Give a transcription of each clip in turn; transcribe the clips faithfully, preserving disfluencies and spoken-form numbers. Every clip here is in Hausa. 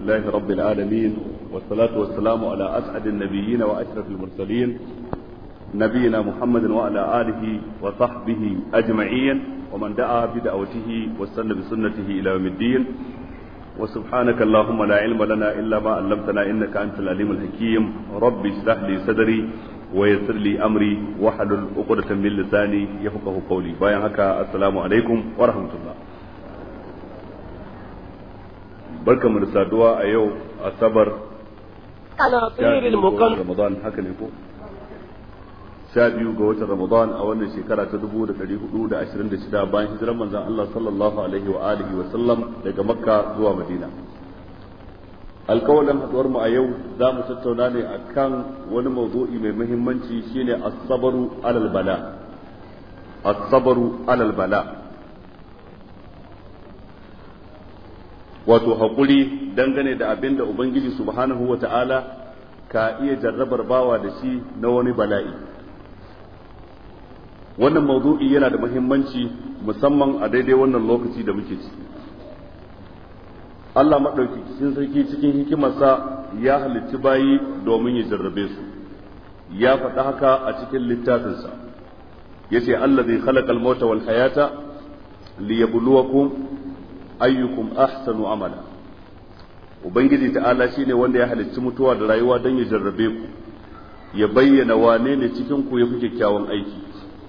لله رب العالمين والصلاة والسلام على أسعد النبيين وأشرف المرسلين نبينا محمد وعلى آله وصحبه أجمعين ومن دعا بدعوته واستنى بسنته إلى يوم الدين وسبحانك اللهم لا علم لنا إلا ما علمتنا إنك أنت العليم الحكيم رب اشرح لي صدري ويسر لي أمري واحلل عقدة من لساني يفقهوا قولي بايعن هكا السلام عليكم ورحمة الله. barka mu da saduwa a yau asabar Ramadan haka ne ko sha biyu ga watan Ramadan a wannan shekara ta dubu da ɗari hudu da ashirin da shida bayan hijirar manzon Allah sallallahu alaihi wa alihi wa sallam daga Makka zuwa Madina. Alƙawalin haɗuwar mu a yau za mu tattauna ne akan wani mawdu'i mai muhimmanci shine as-sabru alal bala as-sabru alal bala wato haƙuri dangane da abin da Ubangiji subhanahu wa ta'ala ka iya jarrabar bawa da shi na wani bala'i. Wannan mawdu'i yana da muhimmanci musamman a daidai wannan lokaci da muke ciki. Allah maɗauki cikin sarki cikin hikimarsa ya halicci bayi domin ya jarrabe su. Ya faɗa haka a cikin littafinsa. Ya ce, Allah zai khalaqal mauta wal hayata liyabluwakum ayyukum ahsanu amala. Ubangiji ta'ala shine wanda ya halicci mutuwa da rayuwa don ya jarrabe ku, ya bayyana wane ne cikin ku yafi kyakkyawan aiki.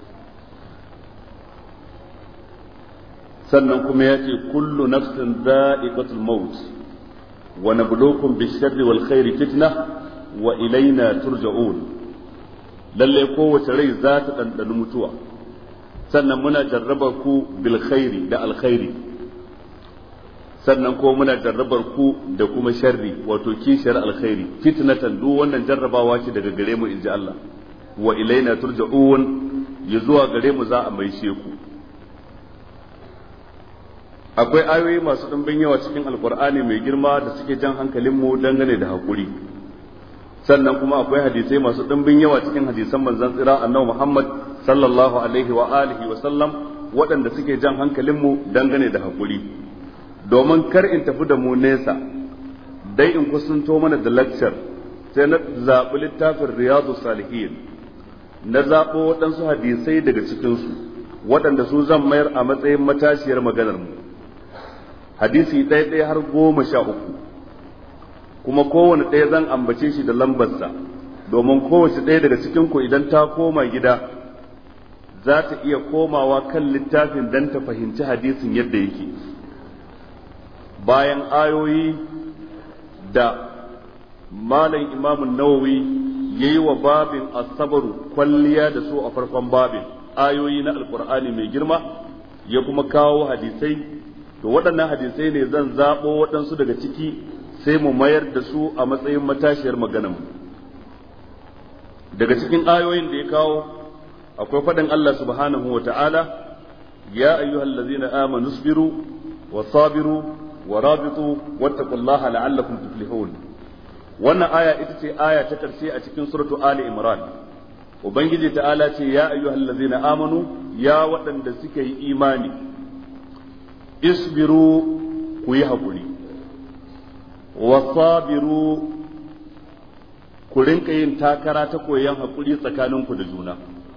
Sannan kuma ya ce kullu nafsin dha'iqatul maut wa nabluukum bish-sharri wal khairi fitna wa ilayna turja'un. Lalle kowace rai za ta dandana mutuwa, sannan muna jarraba ku bil khairi da alkhairi, sannan ko muna jarrabar ku da kuma sharri wato kishiyar alkhairi fitnatan. Duk wannan jarrabawa ce daga gare mu inji Allah. Wa ilaina turja'un, ya zuwa gare mu za a maishe ku. Akwai ayoyi masu ɗimbin yawa cikin alkur'ani mai girma da suke jan hankalin mu dangane da hakuri. Sannan kuma akwai hadisai masu ɗimbin yawa cikin hadisan manzon tsira annabi Muhammad sallallahu alaihi wa alihi wa sallam waɗanda suke jan hankalin mu dangane da hakuri. Domin kar in tafi da mu nesa dai in kusanto mana da lecture sai na zaɓi littafin Riyadu Salihin, na zaɓo waɗansu hadisai daga cikinsu waɗanda su zan mayar a matsayin matashiyar maganar mu. Hadisi ɗaya ɗaya har goma sha uku, kuma kowane ɗaya zan ambace shi da lambarsa domin kowace ɗaya daga cikinku idan ta koma gida za ta iya komawa kan littafin don ta fahimci hadisin yadda yake. Bayan ayoyi da malam imamun nawawi ya yi wa babin asabaru kwalliya da su a farkon babin ayoyi na alkur'ani mai girma, ya kuma kawo hadisai, to waɗannan hadisai ne zan zaɓo waɗansu daga ciki sai mu mayar da su a matsayin matashiyar maganan mu. Daga cikin ayoyin da ya kawo akwai faɗin Allah subhanahu wa ta'ala, ya ayyuhallazina amanu isbiru wa sabiru ورابطوا واتقوا الله لعلكم تفلحون. wannan aya ita ce aya ta karshe a cikin suratu Ali Imran. Ubangiji ta'ala ce ya ayyuhallazina amanu, ya waɗanda suka yi imani, isbiru ku yi haƙuri, wasabiru ku rinka yin takara ta koyon haƙuri tsakaninku da juna,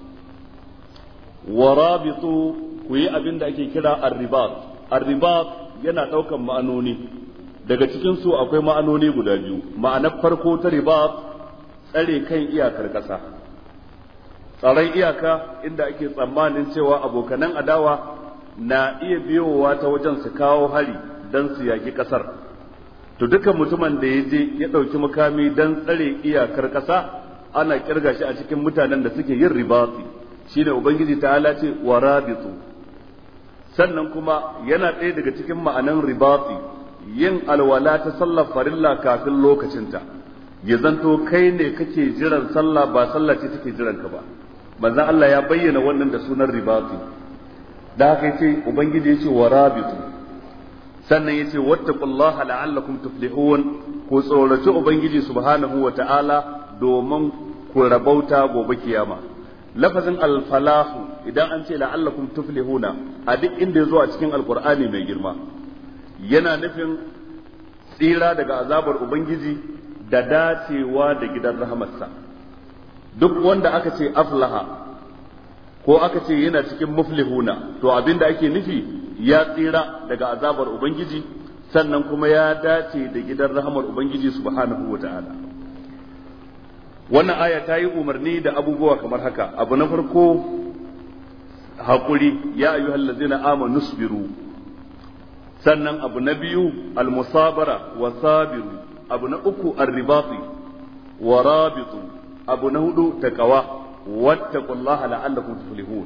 warabitu ku yi abin da ake kira arribat. Arribat yana ɗaukan ma'anoni, daga cikin su akwai ma'anoni guda biyu. Ma'anar farko ta riba tsare kan iyakar ƙasa, tsaron iyaka inda ake tsammanin cewa abokanan adawa na iya biyowa ta wajen su kawo hari don su yaki ƙasar. To dukan mutumin da ya je ya ɗauki makami don tsare iyakar ƙasa ana kirga shi a cikin mutanen da suke yin ribati, shine Ubangiji ta'ala ce wa rabitu. Sannan kuma yana ɗaya daga cikin ma'anan ribati yin alwala ta sallar farilla kafin lokacinta, ya zanto kai ne kake jiran sallah ba sallah ce take jiran ka ba. Manzon Allah ya bayyana wannan da sunan ribati, da haka yace Ubangiji yace wa rabitu. Sannan yace wattaqullaha la'allakum tuflihun, ku tsoraci Ubangiji subhanahu wa ta'ala domin ku rabauta gobe kiyama. Lafazin alfalahu idan an ce la'allakum tuflihuna a duk inda ya zo a cikin alkur'ani mai girma yana nufin tsira daga azabar ubangiji da dacewa da gidan rahamarsa. Duk wanda aka ce aflaha ko aka ce yana cikin muflihuna, to abinda ake nufi ya tsira daga azabar ubangiji sannan kuma ya dace da gidan rahamar ubangiji subhanahu wata'ala. Wannan aya ta yi umarni da abubuwa kamar haka. Abu na farko, haƙuri, ya ayyuhallazina amanu sabiru. Sannan abu na biyu, almusabara wa sabiru. Abu na uku, arribati wa rabitu. Abu na hudu, taqwa wattaqullaha la'allakum tuflihun.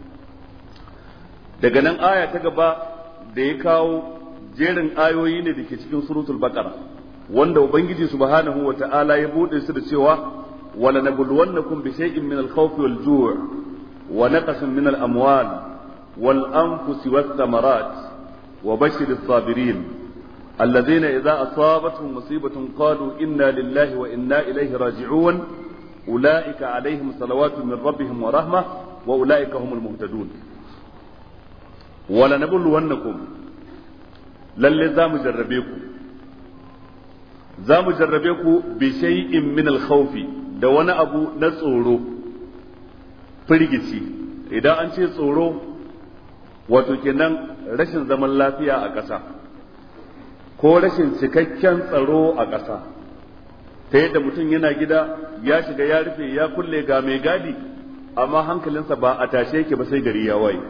Daga nan aya ta gaba da ya kawo jerin ayoyi ne da ke cikin suratul baqara, wanda ubangiji subhanahu wa ta'ala ya bude su da cewa wala nabluwannakum bi shay'in min al-khawf wal-ju' wa naqsin min al-amwal wal-anfusi wath-thamarat wa bashshir as-sabirin alladhina idha asabatuhum musibatun qalu inna lillahi wa inna ilayhi raji'un ulaika alayhim salawatu min rabbihim wa rahmah wa ulaika humul muhtadun. Wala nabluwannakum, lalle za mu jarrabe ku za mu jarrabe ku bi shay'in min al-khawfi, da wani abu na tsoro, firgici. Idan an ce tsoro, wato kenan rashin zaman lafiya a ƙasa ko rashin cikakken tsaro a ƙasa, ta yadda mutum yana gida ya shiga ya rufe ya kulle ga mai gadi amma hankalinsa ba a tashe yake ba sai gari ya waye,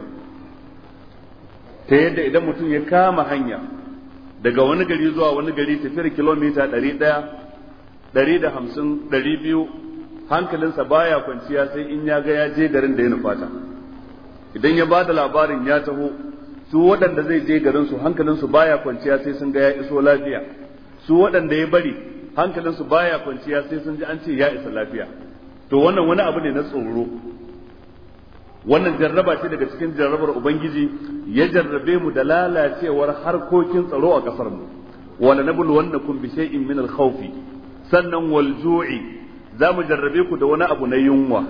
ta yadda idan mutum ya kama hanya daga wani gari zuwa wani gari tafiyar kilomita ɗari ɗaya ɗari da hamsin ɗari biyu hankalinsa baya kwanciya sai in ya ga ya je garin da ya nufata. Idan ya bada labarin ya taho, su waɗanda zai je garin su hankalinsu baya kwanciya sai sun ga ya iso lafiya, su waɗanda ya bari hankalinsu baya kwanciya sai sun ji an ce ya isa lafiya. To wannan wani abu ne na tsoro, wannan jarraba ce daga cikin jarrabar ubangiji, ya jarrabe mu da lalacewar harkokin tsaro a kasar mu. Wala nabluwannakum bi shay'in min al-khawfi, sannan wal ju'i, zamu jarrabe ku da wani abu na yunwa.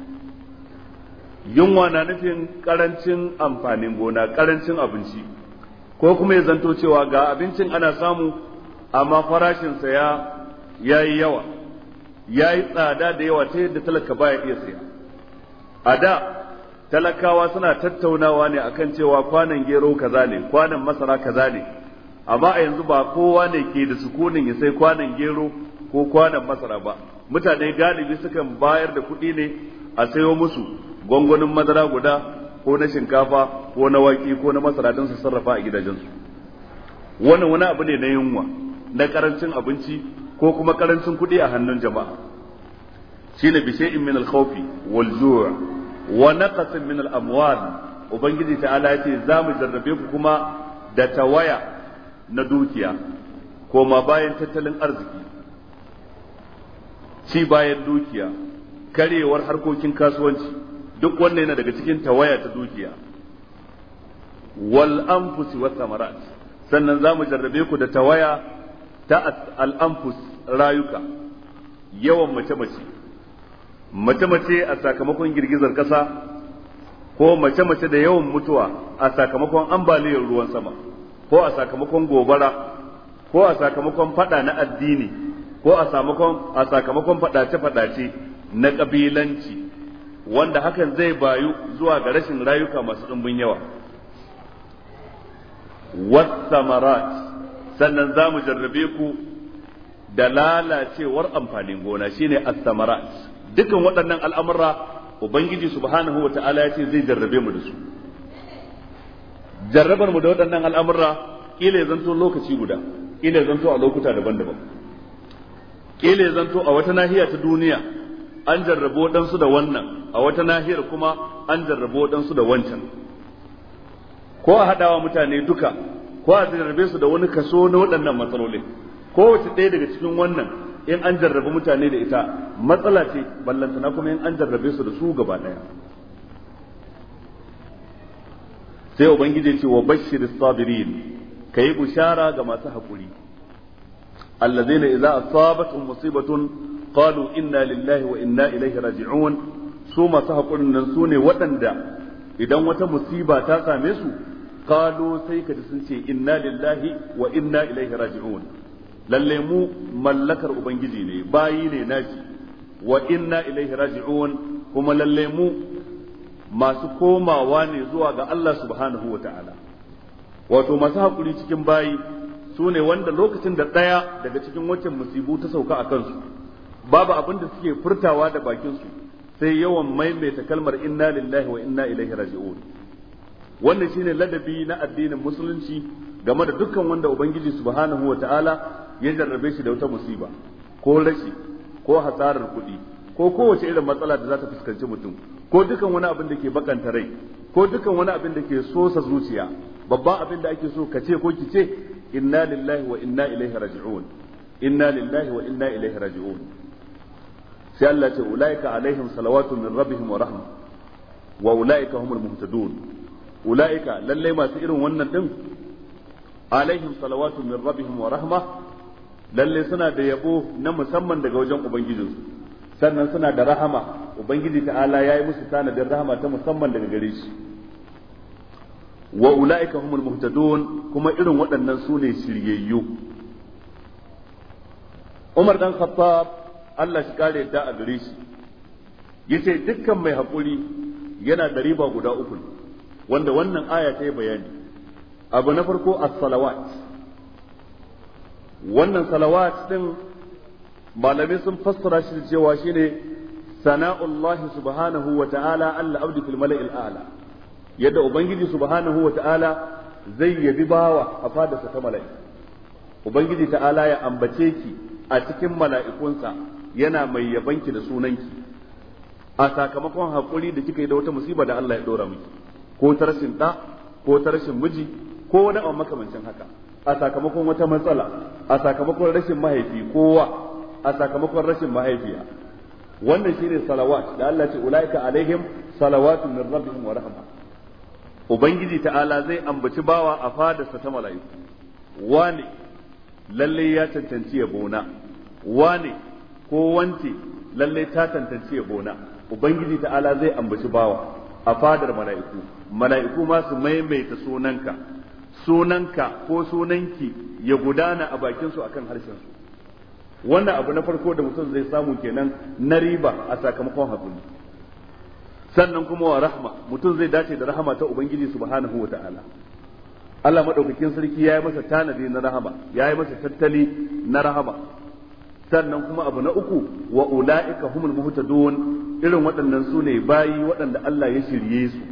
Yunwa na nufin karancin amfanin gona, karancin abinci, ko kuma ya zanto cewa ga abincin ana samu amma farashin sa ya yayi yawa, yayi tsada da yawa ta yadda talaka baya iya saya. A da talakawa suna tattaunawa ne akan cewa kwanan gero kaza ne, kwanan masara kaza ne, amma a yanzu ba kowa ne ke da sukunin ya sai kwanan gero ko kwanan masara ba. Mutane galibi sukan bayar da kuɗi ne a sayo musu gwangwanin madara guda ko na shinkafa ko na wake ko na masara don su sarrafa a gidajensu. Wannan wani abu ne na yunwa, na karancin abinci ko kuma karancin kuɗi a hannun jama'a. Shine bi shay'in min al-khawfi wal ju' wa naqsin min al-amwal. Ubangiji ta'ala yace za mu jarrabe ku kuma da tawaya na dukiya, koma bayan tattalin arziki, ci bayan dukiya, karewar harkokin kasuwanci, duk wannan yana daga cikin tawaya ta dukiya. Wal anfusi was samarat, sannan za mu jarrabe ku da tawaya ta al-anfus, rayuka, yawan mace-mace mace-mace a sakamakon girgizar ƙasa, ko mace-mace da yawan mutuwa a sakamakon ambaliyar ruwan sama, ko a sakamakon gobara, ko a sakamakon fada na addini, ko a sakamakon a sakamakon fadace-fadace na kabilanci, wanda hakan zai bayu zuwa ga rashin rayuka masu ɗumbin yawa. Was-samarat, sannan za mu jarrabe ku da lalacewar amfanin gona, shine as-samarat. Dukan waɗannan al'amura Ubangiji subhanahu wa ta'ala ya ce zai jarrabe mu da su. Jarrabar mu da waɗannan al'amura ƙila ya zanto lokaci guda, ƙila ya zanto a lokuta daban-daban, ƙila ya zanto a wata nahiya ta duniya an jarrabo waɗansu da wannan, a wata nahiyar kuma an jarrabo waɗansu da wancan, ko a haɗawa mutane duka, ko a jarrabe su da wani kaso na waɗannan matsalolin. Kowace ɗaya daga cikin wannan in an jarrabe mutane da ita matsala ce, ballantana kuma in an jarrabe su da su gaba ɗaya. Sai Ubangiji ce wa bashiris sabirin, kayi bushara ga masu haƙuri, allazina idza asabatuhum musibatun qalu inna lillahi wa inna ilaihi raji'un. Su masu haƙurin nan su ne waɗanda idan wata musiba ta same su qalu sai kaji sun ce inna lillahi wa inna ilaihi raji'un, lalle mu mallakar ubangiji ne bayi ne nashi wa inna ilaihi raji'un kuma lalle mu masu komawa ne zuwa ga Allah subhanahu wata'ala wato masu hakuri cikin bayi su ne wanda lokacin da ɗaya daga cikin waccan musibu ta sauka a kansu babu abin da suke furtawa da bakinsu sai yawan maimaita kalmar inna lillahi wa inna ilaihi raji'un wannan shine ladabi na addinin musulunci game da dukkan wanda ubangiji subhanahu wata'ala ya jarrabe shi da wata musiba ko rashi ko hasarar kuɗi ko kowace irin matsala da za ta fuskanci mutum ko dukan wani abin da ke bakanta rai ko dukan wani abin da ke sosa zuciya babban abin da ake so ka ce ko ki ce inna lillahi wa inna ilaihi raji'un inna lillahi wa inna ilaihi raji'un sai Allah ce ulaika alaihim salawatu min rabbihim wa rahma wa ulaika humul muhtadun ulaika lalle masu irin wannan din alaihim salawatu min rabbihim wa rahma lalle suna da yabo na musamman daga wajen ubangijinsu sannan suna da rahama ubangiji ta'ala yayi musu tanadin rahama ta musamman daga gare shi wa ulaika humul muhtadun kuma irin waɗannan su ne shiryayyu Umar dan Khattab Allah shi kare yadda a gare shi yace dukkan mai hakuri yana da riba guda uku wanda wannan aya ta yi bayani abu na farko as-salawat wannan salawat din malamai sun fassara shi da cewa shine sana'ullahi subhanahu wa ta'ala alla abdi fil mala'il a'la yadda ubangiji subhanahu wa ta'ala zai yabi bawa a fadarsa ta mala'i ubangiji ta'ala ya ambace ki a cikin mala'ikunsa yana mai yabanki da sunanki a sakamakon hakuri da kika yi da wata musiba da Allah ya dora miki ko ta rashin da ko ta rashin miji ko wani abu makamancin haka a sakamakon wata matsala a sakamakon rashin mahaifi kowa a sakamakon rashin mahaifiya wannan shine salawat da Allah ce ulaika alaihim salawatun min rabbihim wa rahma ubangiji ta'ala zai ambaci bawa a fadarsa ta mala'iku wane lalle ya cancanci yabona wane ko wance lalle ta cancanci yabona ubangiji ta'ala zai ambaci bawa a fadar mala'iku mala'iku ma su maimaita sunanka sunanka ko sunanki ya gudana a bakin su akan harshen su wannan abu na farko da mutum zai samu kenan na riba a sakamakon hakuri sannan kuma wa rahma mutum zai dace da rahama ta ubangiji subhanahu wata'ala Allah madaukakin sarki yayi masa tanadi na rahama yayi masa tattali na rahama sannan kuma abu na uku wa ulaika humul muhtadun irin waɗannan su ne bayi waɗanda Allah ya shirye su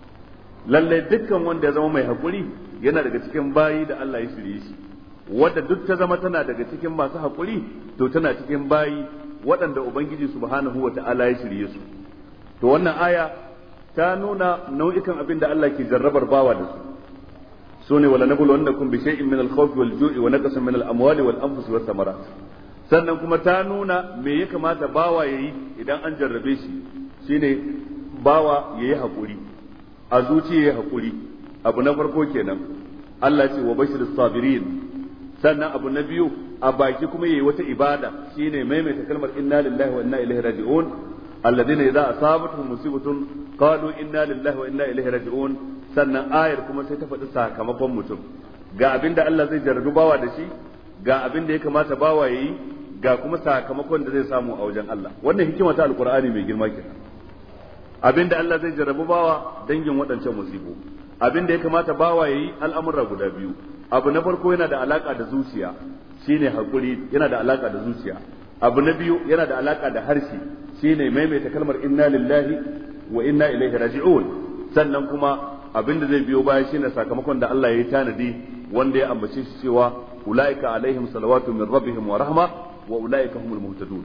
lalle dukkan wanda ya zama mai hakuri yana daga cikin bayi da Allah ya shirye shi wadda duk ta zama tana daga cikin masu hakuri to tana cikin bayi waɗanda ubangiji subhanahu wata'ala ya shirye su to wannan aya ta nuna nau'ikan abin da Allah ke jarrabar bawa da su sune wala nabulu annakum bi shay'in min al-khawfi wal-ju'i wa naqsin min al-amwali wal-anfusi was-samarat sannan kuma ta nuna me ya kamata bawa yayi idan an jarrabe shi shine bawa yayi hakuri a zuciya yayi hakuri abu na farko kenan Allah ce wa bashirus sabirin sannan abu na biyu a baki kuma yayi wata ibada shine maimaita kalmar inna lillahi wa inna ilaihi raji'un alladhina idza asabatuhum musibatun qalu inna lillahi wa inna ilaihi raji'un sannan ayar kuma sai ta faɗi sakamakon mutum ga abinda Allah zai jarrabu bawa da shi ga abinda ya kamata bawa yayi ga kuma sakamakon da zai samu a wajen Allah wannan hikima ta alqur'ani mai girma kenan abinda Allah zai jarrabu bawa dangin waɗancan musibu abinda ya kamata bawa yayi al'amura guda biyu abu na farko yana da alaka da zuciya shine hakuri yana da alaka da zuciya abu na biyu yana da alaka da harshe shine maimaita kalmar inna lillahi wa inna ilaihi raji'un sannan kuma abinda zai biyo baya shine sakamakon da Allah ya yi tanadi wanda ya ambace shi cewa ulaika alaihim salawatu min rabbihim wa rahma wa ulaika humul muhtadun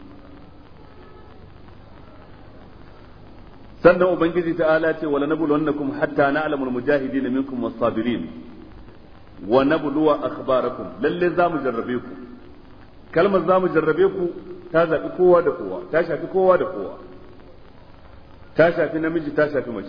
sannan ubangiji ta'ala ce wala nabluwannakum hatta na'lamul mujahidin minkum was-sabirin wa nabluwa akhbarakum lalle zamu jarrabe ku kalmar zamu jarrabe ku ta zabi kowa da kowa ta shafi kowa da kowa ta shafi namiji ta shafi mace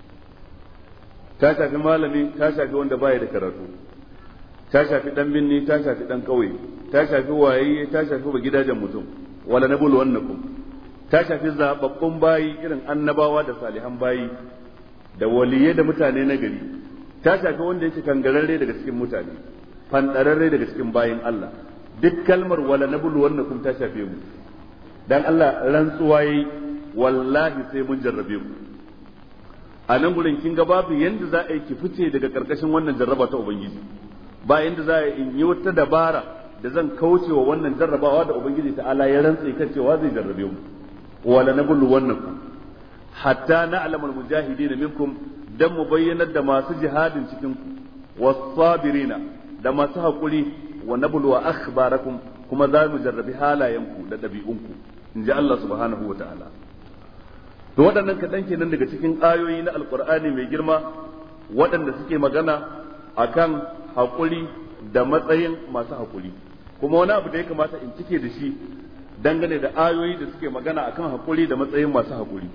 ta shafi malami ta shafi wanda baya da karatu ta shafi dan binni ta shafi dan kauye ta shafi waye ta shafi ba gidajen mutum wala nabulu wannakum ta shafi zababbun bayi irin annabawa da salihan bayi da waliyai da mutane na gari ta shafi wanda yake kangararre daga cikin mutane fandararre daga cikin bayin Allah duk kalmar wala nabluwannakum ta shafe mu dan Allah rantsuwa yi wallahi sai mun jarrabe ku a nan gurin kin ga babu yanda za a yi ki fice daga karkashin wannan jarraba ta ubangiji ba yanda za a yi wata dabara da zan kauce wa wannan jarrabawa da ubangiji ta'ala ya rantsa kan cewa zai jarrabe mu wala nabluwannakum hatta na'lamul mujahidin minkum dan mu bayyanar da masu jihadin cikin ku was-sabirina da masu hakuri wa nabluwa akhbarakum kuma za mu jarrabi halayenku da dabi'unku inji Allah subhanahu wa ta'ala to waɗannan kaɗan kenan daga cikin ayoyi na alkur'ani mai girma waɗanda suke magana akan haƙuri da matsayin masu haƙuri kuma wani abu da ya kamata in cike da shi dangane da ayoyi da suke magana akan haƙuri da matsayin masu haƙuri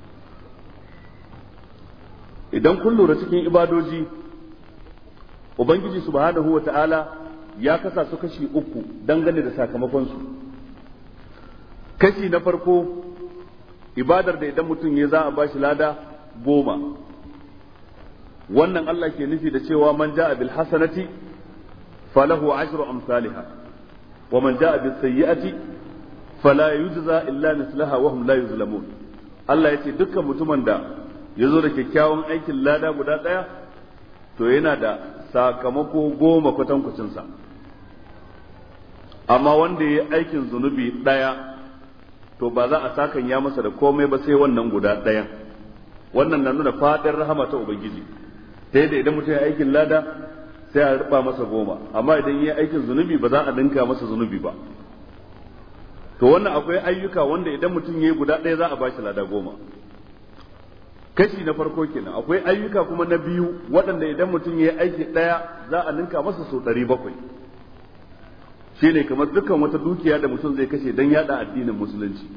idan kun lura cikin ibadoji ubangiji subhanahu wa ta'ala ya kasa su kashi uku dangane da sakamakonsu kashi na farko ibadar da idan mutum ya za a bashi lada goma wannan Allah ke nufi da cewa man ja'a bil hasanati falahu ashru amsalha wa man ja'a bis sayyi'ati fala yujza illa mislaha wa hum la yuzlamun Allah yace dukkan mutumin da yazo da kyakkyawan aikin lada guda daya to yana da sakamako goma kwatankwacin sa amma wanda yayi aikin zunubi daya to ba za a sakan ya masa da komai ba sai wannan guda ɗayan wannan na nuna fadin rahama ta ubangiji ta yadda idan mutum ya aikin lada sai a ruba masa goma amma idan ya aikin zunubi ba za a dinka masa zunubi ba to wannan akwai ayyuka wanda idan mutum ya yi guda ɗaya za a bashi lada goma kashi na farko kenan akwai ayyuka kuma na biyu waɗanda idan mutum ya yi aiki ɗaya za a ninka masa sau ɗari bakwai shine kamar dukkan wata dukiya da mutum zai kashe don yada addinin musulunci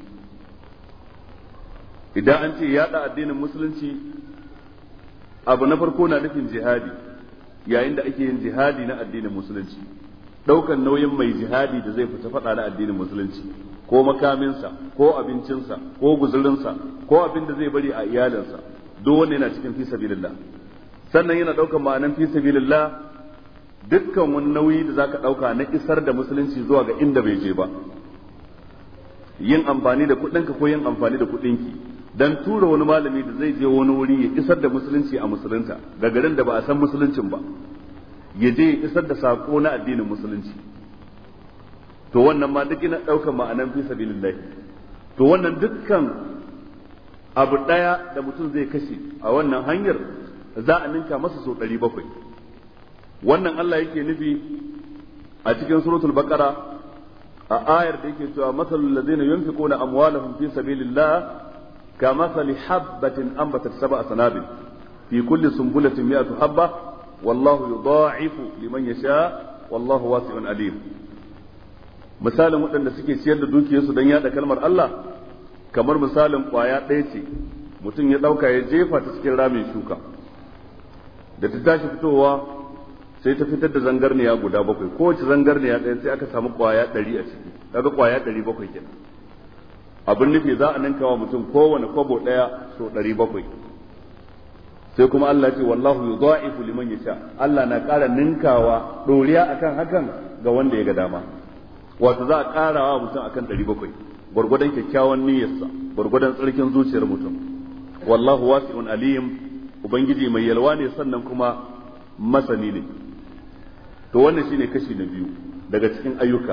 idan an ce yada addinin musulunci abu na farko na nufin jihadi yayin da ake yin jihadi na addinin musulunci daukan nauyin mai jihadi da zai fita fada na addinin musulunci ko makaminsa ko abincinsa ko guzurinsa ko abin da zai bari a iyalinsa duk wanda yana cikin fi sabilillah sannan yana daukan ma'anan fi sabilillah dukkan wani nauyi da zaka dauka na isar da musulunci zuwa ga inda bai je ba yin amfani da kudinka ko yin amfani da kudinki dan tura wani malami da zai je wani wuri ya isar da musulunci a musulunta ga garin da ba a san musuluncin ba ya je ya isar da sako na addinin musulunci to wannan ma duk ina daukan ma'anan fi sabilillah to wannan dukkan abu daya da mutum zai kashe a wannan hanyar za a ninka masa sau ɗari bakwai wannan Allah yake nufi a cikin suratul baqara a ayar da yake cewa masalul ladzina yunfiquna amwalahum fi sabilillah kamathali habatin anbatat sab'a sanabil fi kulli sunbulatin mi'atu habba wallahu yudha'ifu liman yasha wallahu wasi'un alim misalin waɗanda suke ciyar da dukiyarsu don yada kalmar Allah kamar misalin kwaya ɗaya ce mutum ya ɗauka ya jefa ta cikin ramin shuka da ta tashi fitowa sai ta fitar da zangarniya guda bakwai kowace zangarniya ɗaya sai aka samu kwaya ɗari a ciki daga kwaya ɗari bakwai kenan abin nufi za a ninka wa mutum kowane kwabo ɗaya so ɗari bakwai sai kuma Allah ce wallahu yudha'ifu liman yasha Allah na ƙara ninkawa ɗoriya akan hakan ga wanda ya ga dama wato za a ƙara wa mutum akan ɗari bakwai gwargwadon kyakkyawan niyyarsa gwargwadon tsarkin zuciyar mutum wallahu wasi'un alim ubangiji mai yalwa ne sannan kuma masani ne to wannan shine kashi na biyu daga cikin ayyuka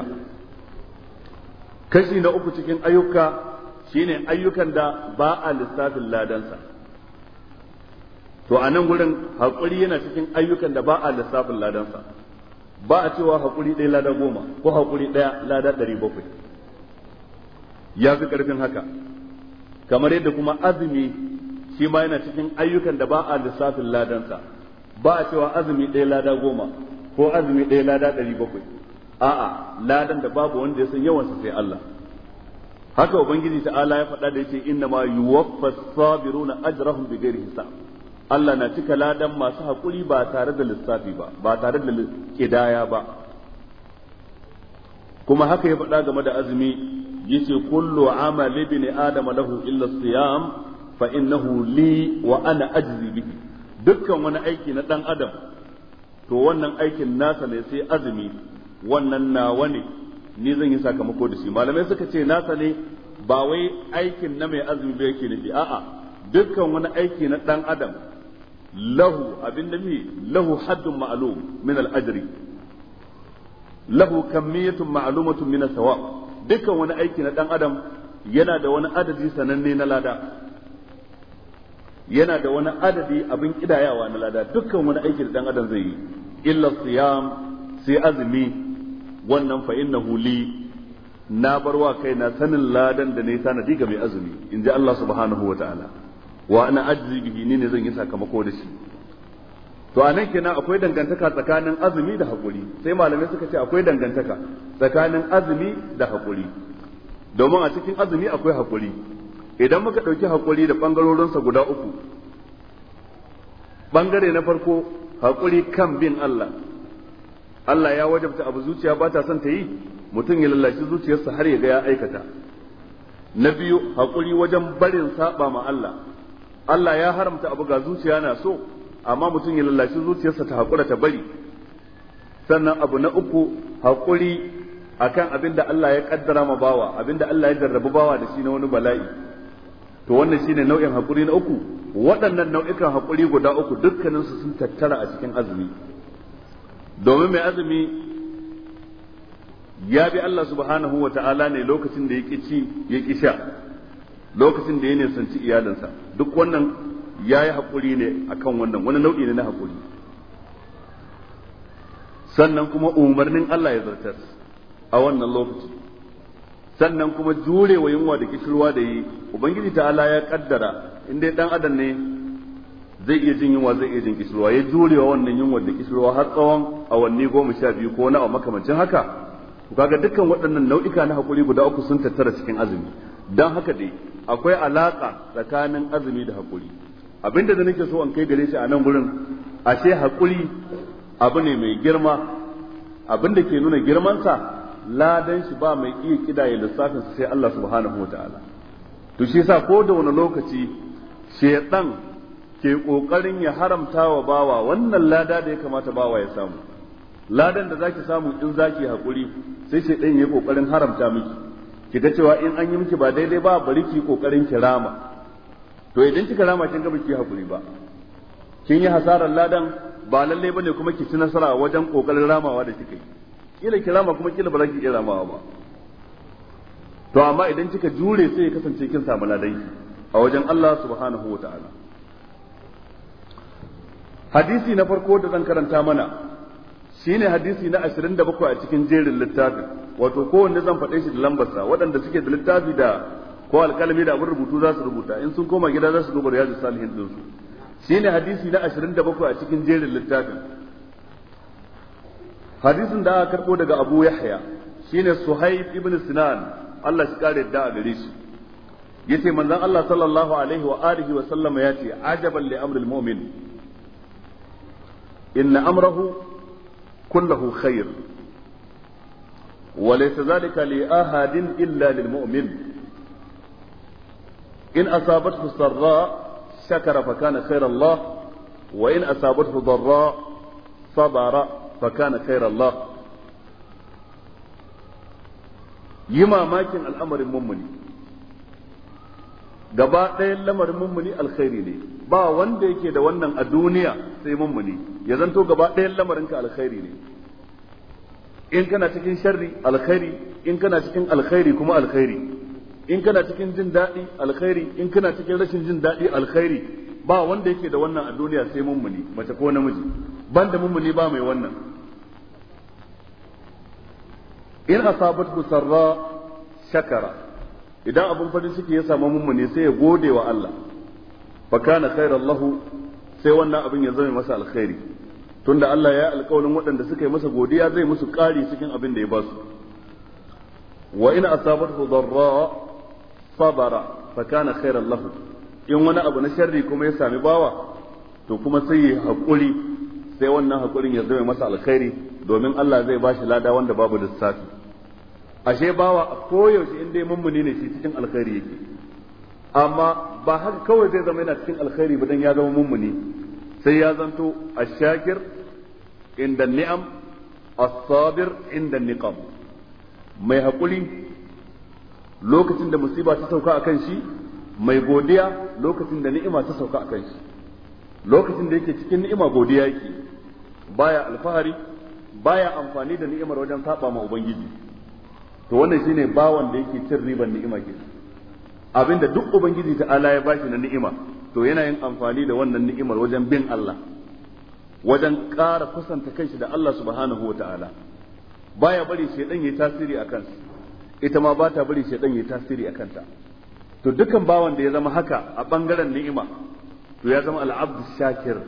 kashi na uku cikin ayyuka shine ayyukan da ba a lissafin ladansa to a nan gurin haƙuri yana cikin ayyukan da ba a lissafin ladansa ba a cewa haƙuri ɗaya lada goma ko haƙuri ɗaya lada ɗari bakwai ya fi ƙarfin haka kamar yadda kuma azumi shi ma yana cikin ayyukan da ba a lissafin ladansa ba a cewa azumi ɗaya lada goma ko azumi ɗaya lada ɗari bakwai a'a ladan da babu wanda ya san yawansa sai Allah haka ubangiji ta'ala ya faɗa da yace inna ma yuwaffas sabiruna ajrahum bighairi hisab Allah na cika ladan masu haƙuri ba tare da lissafi ba ba tare da kidaya ba kuma haka ya faɗa game da azumi yace kullu amali ibn adama lahu illa siyam fa innahu li wa ana ajzi bihi dukkan wani aiki na dan adam to wannan aikin nasa ne sai azumi wannan nawa ne ni zan yi sakamako da shi. Malamai suka ce nasa ne ba wai aikin na mai azumi ba yake nufi, a'a dukkan wani aiki na dan adam lahu abin da mi lahu haddun ma'lum min al-ajri, lahu kamiyatun ma'lumatun min as-sawab. dukkan wani aiki na dan adam yana da wani adadi sananne na lada, yana da wani adadi abin kidayawa na lada. dukkan wani aiki da dan adam zai yi illa siyam, sai azumi, wannan fa innahu li, na barwa kai na sanin ladan da ne tanadi ga mai azumi, in ji Allah subhanahu wa ta'ala, wa ana ajzi bihi, ni ne zan yi sakamako da shi. to anan kenan akwai dangantaka tsakanin azumi da hakuri. sai malamai suka ce akwai dangantaka tsakanin azumi da hakuri, domin a cikin azumi akwai hakuri. idan muka ɗauki hakuri da ɓangarorinsa guda uku, ɓangare na farko hakuri kan bin Allah, Allah ya wajabta abu zuciya ba ta son ta yi, mutum ya lallashi zuciyarsa har ya ga ya aikata. na biyu hakuri wajen barin saba ma Allah, Allah ya haramta abu ga zuciya na so, amma mutum ya lallashi zuciyarsa ta hakura ta bari. sannan abu na uku hakuri akan abin da Allah ya kaddara ma bawa, abin da Allah ya jarrabu bawa da shi na wani bala'i. to wannan shine nau'in hakuri na uku. waɗannan nau'ikan hakuri guda uku dukkaninsu sun tattara a cikin azumi, domin mai azumi ya bi Allah subhanahu wa ta'ala ne lokacin da ya ƙi ci ya ƙi sha, lokacin da ya nisanci iyalinsa. duk wannan ya yi haƙuri ne akan wannan, wani nau'i ne na haƙuri. sannan kuma umarnin Allah ya zartar a wannan lokaci, sannan kuma jurewa yunwa da kishirwa da yi. ubangiji ta'ala ya kaddara in dai dan adam ne zai iya jin yunwa, zai iya jin kishirwa, ya jurewa wannan yunwa da kishirwa har tsawon awanni goma sha biyu ko na makamancin haka. kaga dukkan waɗannan nau'ika na haƙuri guda uku sun tattara cikin azumi. don haka dai akwai alaƙa tsakanin azumi da haƙuri. abinda da nake so an kai gare shi a nan gurin, ashe haƙuri abu ne mai girma. abinda ke nuna girmansa, ladan shi ba mai iya kidaye lissafin sai Allah subhanahu wataala. to shi yasa ko da wani lokaci shaytan ke kokarin ya haramta wa bawa wannan lada da ya kamata bawa ya samu. ladan da zaki samu in zaki hakuri, sai shaytan ya kokarin haramta miki, ki ga cewa in an yi miki ba daidai ba, bari ki kokarin kirama. to idan kika rama kin ga biki hakuri ba, kin yi hasarar ladan, ba lalle bane kuma ki ci nasara wajen kokarin ramawa da kika yi. kila kirama kuma kila ba za ki iya ramawa ba. to amma idan kika jure sai ya kasance kin samu ladan a wajen Allah subhanahu wataala. hadisi na farko da zan karanta mana shine hadisi na ashirin da bakwai a cikin jerin littafi, wato kowanne zan faɗe shi da lambarsa. waɗanda suke da littafi da ko alƙalami da abin rubutu za su rubuta, in sun koma gida za su duba riyadu salihin din su. shine hadisi na ashirin da bakwai a cikin jerin littafin. hadisin da aka karbo daga Abu Yahya shine Suhaib ibn Sinan, Allah shi kare da a gare shi, yace manzon Allah sallallahu alaihi wa alihi wa sallama yace ajaban li amril mu'min inna amrahu kulluhu khair wa laysa dhalika li ahadin illa lil mu'min in asabathu sarra shakara fa kana khairan Allah wa in asabathu darra sabara fa kana khairan Allah. yi mamakin al'amarin mummuni, gaba ɗayan lamarin mummuni alkhairi ne, ba wanda yake da wannan a duniya sai mummuni, ya zanto gaba ɗayan lamarinka alkhairi ne. in kana cikin sharri alkhairi, in kana cikin alkhairi kuma alkhairi, in kana cikin jin daɗi alkhairi, in kana cikin rashin jin daɗi alkhairi. ba wanda yake da wannan a duniya sai mummuni, mace ko namiji, banda mummuni ba mai wannan. in asabathu sarra shakara, idan abun farin ciki ya samu mummuni sai ya gode wa Allah, fa kana khairan lahu, sai wannan abin ya zama masa alkhairi, tunda Allah ya alƙawarin waɗanda suka yi masa godiya zai musu ƙari cikin abin da ya ba su. wa in asabathu darra sabara fa kana khairan lahu, in wani abu na sharri kuma ya sami bawa, to kuma sai ya haƙuri, sai wannan haƙurin ya zama masa alkhairi, domin Allah zai ba shi lada wanda babu lissafi. ashe bawa a koyaushe in dai mummuni ne shi cikin alkhairi yake, amma ba haka kawai zai zama yana cikin alkhairi ba dan ya zama mummuni, sai ya zanto ashakir inda ni'am as-sabir inda niqam mai hakuri lokacin da musiba ta sauka akan shi, mai godiya lokacin da ni'ima ta sauka akan shi. Lokacin da yake cikin ni'ima godiya yake, baya alfahari, baya amfani da ni'imar wajen saba ma ubangiji. To wannan shine bawan da yake cin riban ni'ima ke. Abinda duk ubangiji ta ala ya bashi na ni'ima, to yana yin amfani da wannan ni'imar wajen bin Allah, wajen ƙara kusanta kanshi da Allah subhanahu wa ta'ala. Baya bari shaidan yayi tasiri a kansa, ita ma ba ta bari shaidan yayi tasiri a kanta. To dukan bawan da ya zama haka a bangaren ni'ima, to ya zama al'abdu shakir.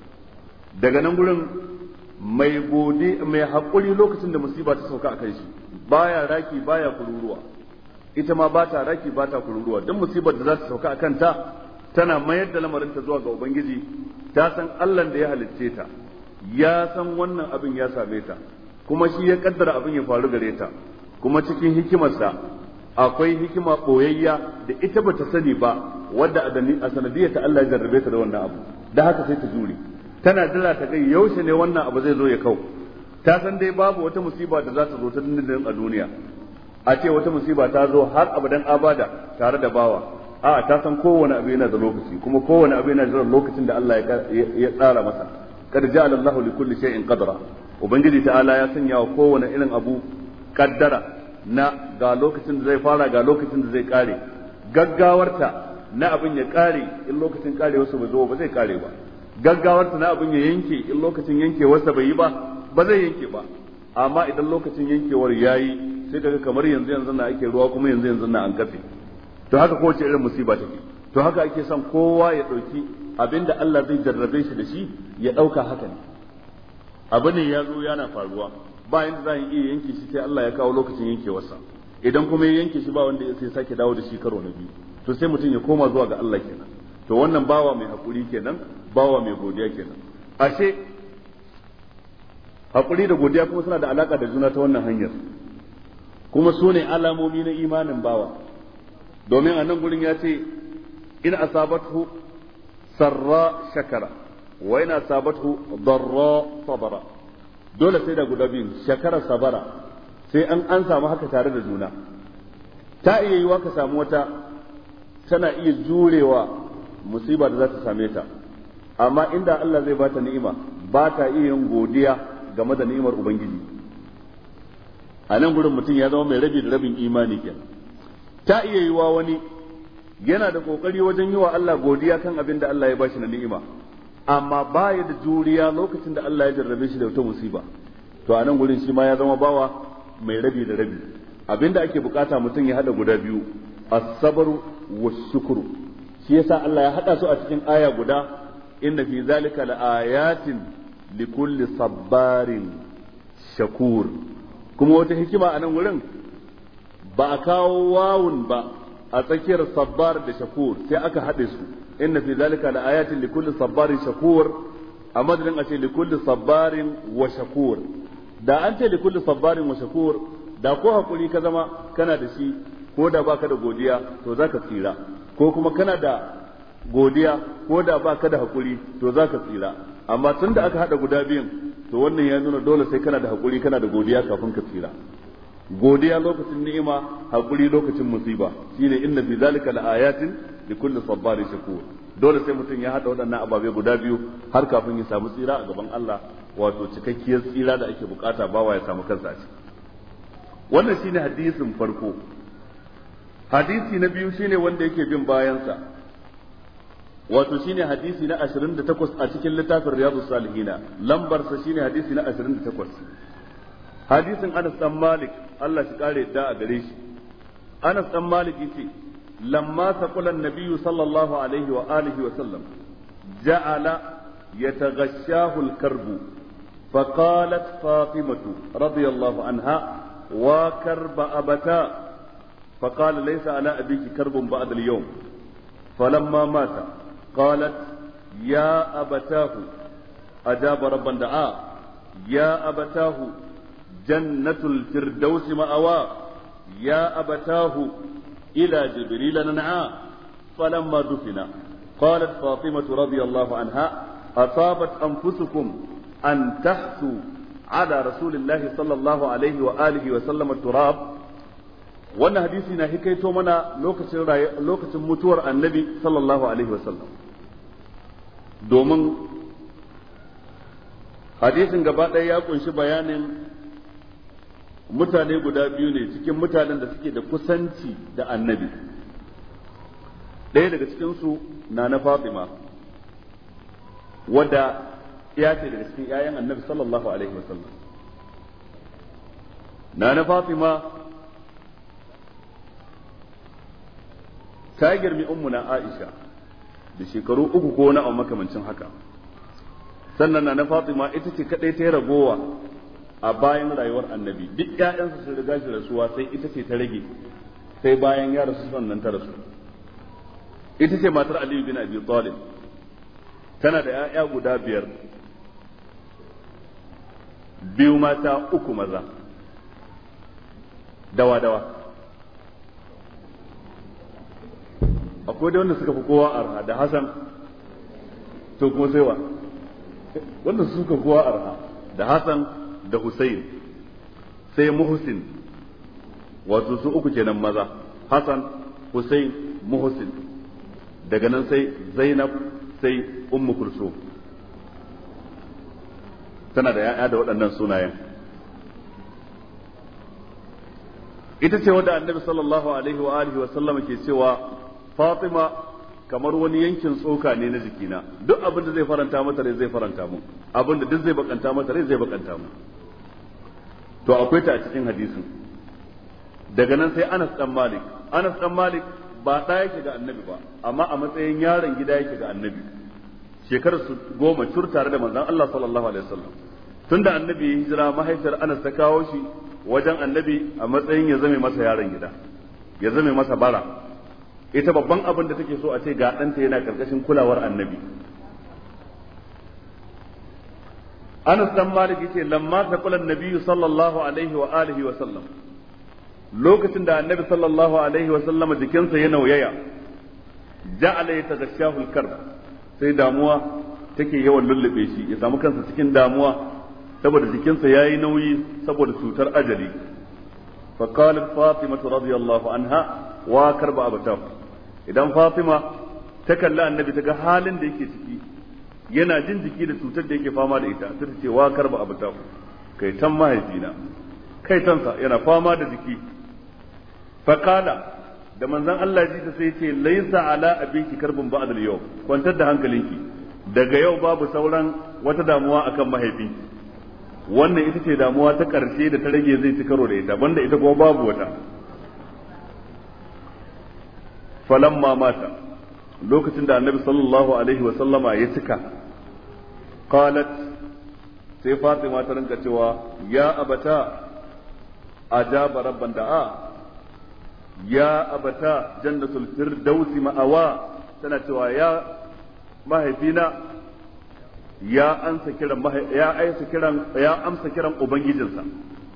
Daga nan gurin mai gode mai haƙuri lokacin da musiba ta sauka a kai shi, baya raki baya kururuwa, ita ma ba ta raki ba ta kururuwa. Duk musibar da za ta sauka a kanta tana mayar da lamarinta zuwa ga ubangiji, ta san Allah da ya halicce ta, ya san wannan abin ya same ta, kuma shi ya kaddara abin ya faru gare ta, kuma cikin hikimarsa akwai hikima boyayya da ita bata sani ba, wadda a sanadiyar ta Allah ya jarrabe ta da wannan abu. Da haka sai ta jure, tana jira ta kai yaushe ne wannan abu zai zo ya kau. Ta san dai babu wata musiba da za ta zo ta dindindin a duniya, a ce wata musiba ta zo har abadan abada tare da bawa. A'a, ta san kowane abu yana da lokaci, kuma kowane abu yana da lokacin da Allah ya tsara masa. Kad ja'ala Allahu li kulli shay'in qadra. Ubangiji ta'ala ya sanya wa kowane irin abu kaddara na ga lokacin da zai fara, ga lokacin da zai kare. Gaggawarta na abin ya kare in lokacin karewarsa ba zo ba zai kare ba. Gaggawarta na abin ya yanke in lokacin yankewarsa bai yi ba ba zai yanke ba. Amma idan lokacin yankewar yayi sai kaga kamar yanzu yanzu na ake ruwa, kuma yanzu yanzu na an kafe. To haka kowace irin musiba take. To haka ake son kowa ya dauki abinda Allah zai jarrabe shi da shi, ya dauka haka ne. Abu ne ya zo yana faruwa, ba yanda za a iya yanke shi sai Allah ya kawo lokacin yankewarsa. Idan kuma ya yanke shi ba wanda sai sake dawo da shi karo na biyu. To sai mutum ya koma zuwa ga Allah kenan. To wannan bawa mai hakuri kenan, bawa mai godiya kenan. Ashe hakuri da godiya kuma suna da alaka da juna ta wannan hanyar, kuma su ne alamomi na imanin bawa. Domin a nan gurin ya ce in asabathu sarra shakara wa in asabathu darra sabara. Dole sai da guda biyu, shakara sabara, sai an an samu haka tare da juna. Ta iya yiwa ka samu wata tana iya jurewa musiba da za ta same ta, amma inda Allah zai bata ni'ima ba ta iya yin godiya game da ni'imar ubangiji. A nan gurin mutum ya zama mai rabi da rabin imani kenan. Ta iya yiwa wani yana da kokari wajen yi wa Allah godiya kan abin da Allah ya bashi na ni'ima, amma baya da juriya lokacin da Allah ya jarrabe shi da wata musiba. To a nan gurin shi ma ya zama bawa mai rabi da rabi. Abinda ake bukata mutum ya hada guda biyu, as-sabru was-shukru. Shi yasa Allah ya hada su a cikin aya guda, inna fi zalika laayatin likulli sabbarin shakur. Kuma wata hikima a nan gurin ba a kawo wawun ba a tsakiyar sabbar da shakur, sai aka haɗe su. Inna fi zalika la ayatin li kulli sabbarin shakur, a madadin a ce li kulli sabbarin wa shakur. Da an ce li kulli sabbarin wa shakur, da ko hakuri ka zama kana da shi, ko da baka da godiya to zaka tsira, ko kuma kana da godiya ko da baka da hakuri to zaka tsira. Amma tunda aka haɗa guda biyun, to wannan ya nuna dole sai kana da hakuri kana da godiya kafin ka tsira. Godiya lokacin ni'ima, hakuri lokacin musiba, shine inna fi zalika laayatin likulli sabbarin shakur. Dole sai mutum ya hada waɗannan ababe guda biyu har kafin ya samu tsira a gaban Allah, wato cikakkiyar tsira da ake bukata bawa ya samu kansa a ciki. Wannan shine hadisin farko. Hadisi na biyu shine wanda yake bin bayansa, wato shine hadisi na ashirin da takwas a cikin littafin Riyadus Salihin. Lambar sa shine hadisi na ashirin da takwas. Hadisin Anas dan Malik, Allah shi kare da a gare shi. Anas dan Malik yace lamma saqala an-nabiy sallallahu alaihi wa alihi wa sallam ja'ala yataghashahu al-karbu فقالت فاطمة رضي الله عنها وكرب أبتا فقال ليس على أبيك كرب بعد اليوم فلما مات قالت يا أبتاه أجاب ربا دعاه يا أبتاه جنة الفردوس مأواه يا أبتاه إلى جبريل ننعاه فلما دفن قالت فاطمة رضي الله عنها أصابت أنفسكم أن تحثوا ala rasulillahi sallallahu alaihi wa alihi wa sallam turab. wannan hadisi na hikaito mana lokacin lokacin mutuwar annabi sallallahu alaihi wa sallam, domin hadisin gaba ɗaya ya kunshi bayanin mutane guda biyu ne cikin mutanen da suke da kusanci da annabi. ɗaya daga cikinsu na na Fatima, wadda ya ce daga cikin ‘ya'yan annabi sallallahu alaihi wasallam. na na Fatima ta girmi ummuna Aisha da shekaru uku ko na makamancin haka. sannan na na Fatima ita ce kadai ta yi ragowa a bayan rayuwar annabi, duk ƴaƴansa sun riga shi rasuwa, sai ita ce ta rage, sai bayan ya rasu sannan ta rasu. ita ce matar Ali bin Abi Talib, tana da ƴaƴa guda biyar, biyu mata uku maza. dawa dawa akwai da wanda suka fi kowa arha da Hassan, to kuma sai wa wanda suka kowa arha da Hassan da Hussein, sai Muhsin, wato su uku kenan maza, Hassan, Hussein, Muhsin. daga nan sai Zainab, sai Ummu Kulsum. tana da ya'ya da waɗannan sunayen. ita ce wadda annabi sallallahu alaihi wa alihi wa sallama ke cewa Fatima kamar wani yankin tsoka ne na jikina, duk abin da zai faranta mata rai zai faranta mu, abin da duk zai bakanta mata rai zai bakanta mu. to akwai ta a cikin hadisin. daga nan sai Anas dan Malik. Anas dan Malik ba ɗa yake ga annabi ba, amma a matsayin yaron gida yake ga annabi. shekarar su goma cur tare da manzon Allah sallallahu alaihi wasallam. tunda annabi ya hijira, mahaifiyar Anas ta kawo shi wajen annabi a matsayin ya zame masa yaron gida, ya zame masa bara. ita babban abin da take so a ce ga ɗanta yana karkashin kulawar annabi. Anas dan Malik yace lamma taqala an-nabiy sallallahu alaihi wa alihi wa sallam, lokacin da annabi sallallahu alaihi wa sallam jikinsa ya nauyaya, ja'ala yataghashahu al-karb, sai damuwa take yawan lullube shi, ya samu kansa cikin damuwa saboda jikinsa yayi nauyi saboda cutar ajali. fa qalat Fatima radiyallahu anha wa karba abatahu. idan Fatima ta kalli annabi ta ga halin da yake ciki, yana jin jiki da cutar da yake fama da ita, ta ce wa karba abatahu, kai tan mahaifina, kai tansa yana fama da jiki. fa qala, da manzon Allah ji ta sai ce laisa ala abiki karbun ba'd al-yawm, kwantar da hankalinki, daga yau babu sauran wata damuwa akan mahaifinki. wannan ita ce damuwa ta karshe da ta rage zai ci karo da ita, banda ita kuma babu wata. falamma mata, lokacin da annabi sallallahu alaihi wa sallama ya cika, qalat, sai Fatima ta rinka cewa ya abata ajaba rabban da'a, ya abata jannatul firdausi ma'awa, tana cewa ya mahaifina ya amsa kiran ya aisa kiran ya amsa kiran ubangijinsa.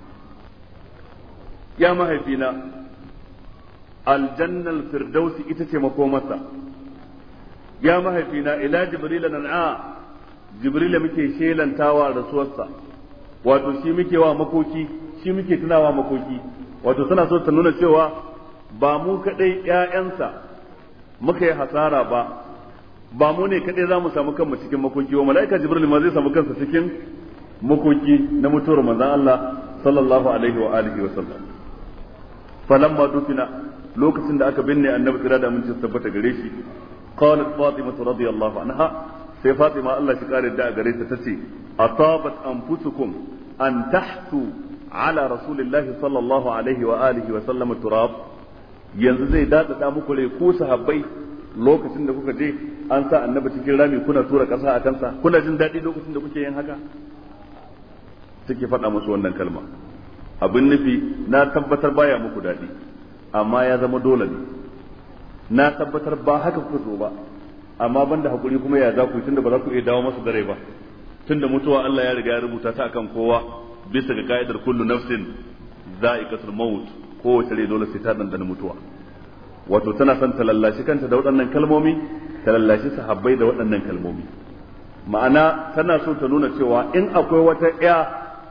ya mahaifina aljannal firdausi ita ce makomarsa. ya mahaifina ila jibril nan'a, jibril muke shelantawa rasuwarsa, wato shi muke wa makoki, shi muke tunawa makoki. wato tana so ta nuna cewa ba mu kadai ƴaƴansa muka yi hasara ba, ba mu ne kadai za mu samu kanmu cikin makoki, wa mala'ika jibril ma zai samu kansa cikin makoki na mutuwar manzon Allah sallallahu alaihi wa alihi wa sallam. falamma dufina, lokacin da aka binne annabi kira da mun ci tabbata gare shi, qalat fatima radiyallahu anha, sai fatima Allah shi kare da gare ta tace atabat anfusukum an tahtu ala rasulillahi sallallahu alaihi wa alihi wa sallam turab. yanzu zai dadada muku rai ko sahabbai lokacin da kuka je an sa annabi cikin rami kuna tura kasa a kansa, kuna jin daɗi lokacin da kuke yin haka? take faɗa musu wannan kalma. abin nufi, na tabbatar baya muku daɗi, amma ya zama dole ne. na tabbatar ba haka kuka zo ba, amma banda hakuri kuma ya za ku, tunda ba za ku iya dawo masa dare ba, tunda mutuwa Allah ya riga ya rubuta ta akan kowa bisa ga ka'idar kullu nafsin za'iqatul maut, kowace rai dole sai ta dandana mutuwa. wato tana son ta lallashi kanta da waɗannan kalmomi, ta lallashi sahabbai da waɗannan kalmomi. ma'ana tana so ta nuna cewa in akwai wata ƴa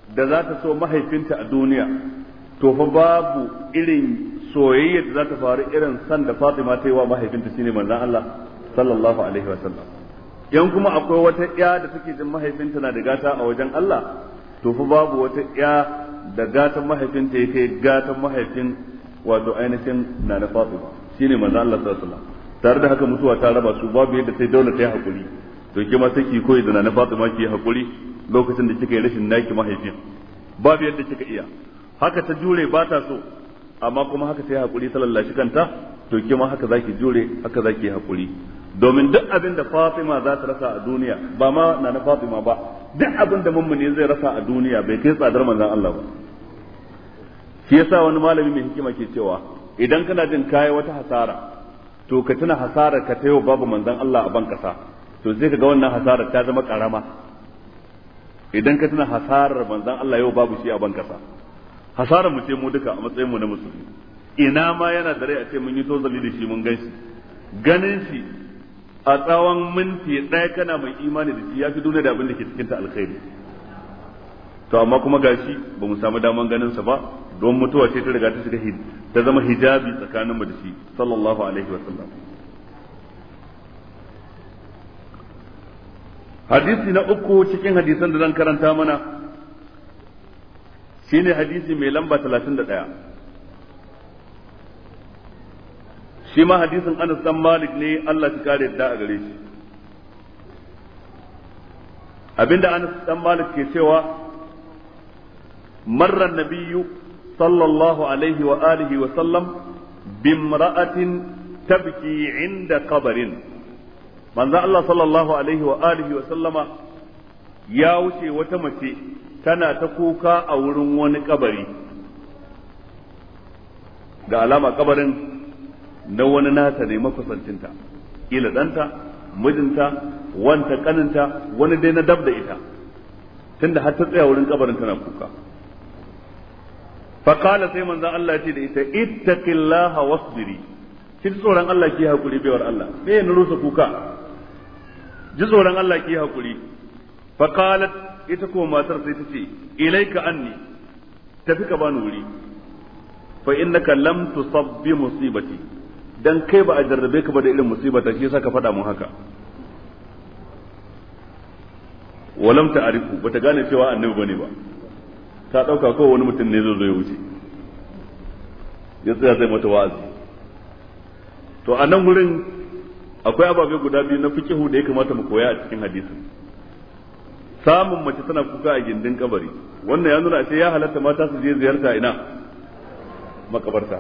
da za ta so mahaifinta a duniya to fa babu irin soyayya da za ta faru irin san da Fatima ta yi wa mahaifinta shine manzon Allah sallallahu alaihi wa sallam. yan kuma akwai wata ya da take jin mahaifinta na da gata a wajen Allah to fa babu wata ya da gatan mahaifinta ya kai gatan mahaifin wato ainihin na na Fatima shine manzon Allah sallallahu alaihi wa sallam. Tare da haka mutuwa ta raba su babu yadda sai daula ta yi hakuri to ke ma sai ki koyi da na Fatima ki hakuri lokacin da kika yi rashin naki mahaifin babu yadda kika iya haka ta jure ba ta so amma kuma haka ta yi hakuri ta lallashi kanta to ke ma haka zaki jure haka zaki yi hakuri domin duk abin da Fatima za ta rasa a duniya ba ma na na Fatima ba duk abin da mummuni zai rasa a duniya bai kai tsadar manzon Allah ba. Shi yasa wani malami mai hikima ke cewa idan kana jin kai wata hasara to ka tuna hasarar ka ta yau babu manzon Allah a ban kasa to sai ka ga wannan hasarar ta zama karama. Idan ka tuna hasarar manzon Allah yau babu shi a ban kasa hasarar mu ce mu duka a matsayin mu na musulmi ina ma yana da rai a ce mun yi tozali da shi mun ganshi ganin shi a tsawon minti ɗaya kana mai imani da shi ya fi duniya da abin da ke cikin ta alkhairi to amma kuma gashi ba mu samu daman ganin sa ba don mutuwa ce ta riga ta shiga ta zama hijabi tsakanin mu da shi sallallahu alaihi wa sallam. hadisi na uku cikin hadisan da zan karanta mana shine hadisi mai lamba talatin da ɗaya shi ma hadisin Anas dan Malik ne Allah ya kare da a gare shi abinda Anas dan Malik ke cewa marra nabiyyu sallallahu alaihi wa alihi wa sallam bimra'atin tabki inda qabrin manzo Allah sallallahu alaihi wa alihi wa sallama ya wuce wata mace tana ta kuka a wurin wani kabari ga alama kabarin na wani nata ne makusancinta ila danta mijinta wanta kaninta wani dai na dab da ita tunda har ta tsaya wurin kabarin tana kuka fa qala sai manzo Allah ya ce da ita ittaqillaha wasbiri ki tsoron Allah ki hakuri baiwar Allah me ne rusa kuka ji tsoron Allah ki hakuri fa qalat ita ko matar sai ta ce ilaika anni tafi ka bani wuri fa innaka lam tusab bi musibati dan kai ba a jarrabe ka ba da irin musibata shi yasa ka faɗa mun haka walam ta'rifu bata gane cewa annabi bane ba ta dauka ko wani mutum ne zo zo ya wuce ya tsaya zai mata wa'azi to a nan wurin akwai ababe guda biyu na fiqhu da ya kamata mu koya a cikin hadisin samun mace tana kuka a gindin kabari wannan ya nuna sai ya halatta mata su je ziyarta ina makabarta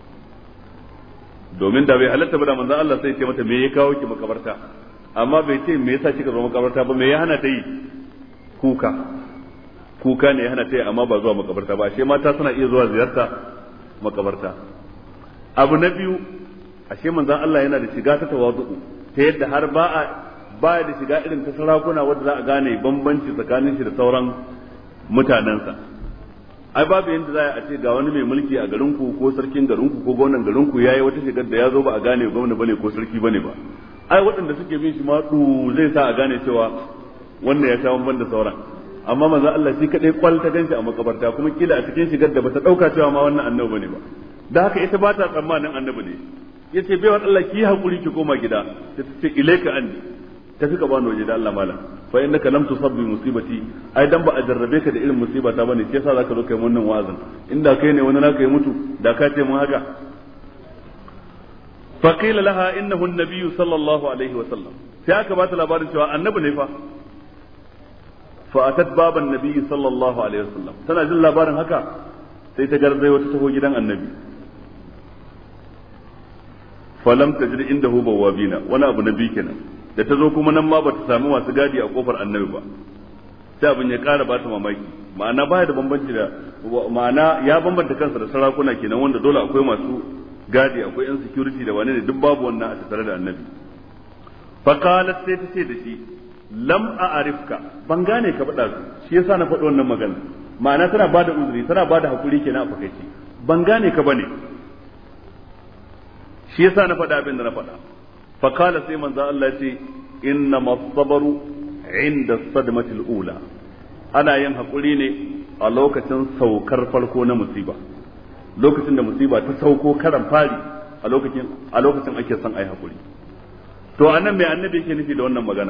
domin da bai halatta ba da manzon Allah sai ya ce mata me ya kawo ki makabarta amma bai ce me yasa kika zo makabarta ba me ya hana ta yi kuka kuka ne ya hana ta yi amma ba zuwa makabarta ba ashe mata suna iya zuwa ziyarta makabarta abu na biyu ashe manzon Allah yana da shiga ta tawazu ta yadda har ba a baya da shiga irin ta sarakuna wanda za a gane bambanci tsakanin shi da sauran mutanensa ai babu yanda za a ce ga wani mai mulki a garin ku ko sarkin garin ku ko gwamnan garin ku yayi wata shigar da ya zo ba a gane gwamna bane ko sarki bane ba ai waɗanda suke bin shi ma du zai sa a gane cewa wannan ya kawo ban da sauran amma manzo Allah shi kadai kwal ta ganshi a makabarta kuma kila a cikin shigar da bata dauka cewa ma wannan annabi bane ba da haka ita ba ta tsammanin annabi ne yace bai wa Allah ki hakuri ki koma gida ta ce ilaika anni tafi ka bani waje da Allah malam fa innaka lam tusab bi musibati ai dan ba a jarrabe ka da irin musibata bane sai yasa zaka zo kai wannan wa'azin inda kai ne wani naka ya mutu da ka ce mun haka fa qila laha innahu an-nabiy sallallahu alaihi wa sallam sai aka bata labarin cewa annabi ne fa fa atat baban nabiy sallallahu alaihi wa sallam tana jin labarin haka sai ta garzai wata taho gidan annabi falam tajid indahu bawabina wani abu nabi kenan da ta zo kuma nan ma bata sami masu gadi a kofar annabi ba sai abin ya ƙara bata mamaki ma'ana baya da bambanci da ma'ana ya bambanta kansa da sarakuna kenan wanda dole akwai masu gadi akwai yan security da wane ne duk babu wannan a tattare da annabi fa qalat sai ta ce da shi lam a'rifka ban gane ka faɗa su shi yasa na faɗi wannan magana ma'ana tana bada uzuri tana bada hakuri kenan a fakaici ban gane ka bane shi yasa na faɗa abin da na faɗa fa qala sai manzo Allah ya ce inna as-sabru 'inda as-sadmati al-ula ana yin hakuri ne a lokacin saukar farko na musiba, lokacin da musiba ta sauko karan fari a lokacin a lokacin ake son ai hakuri. To anan mai annabi yake nufi da wannan magana?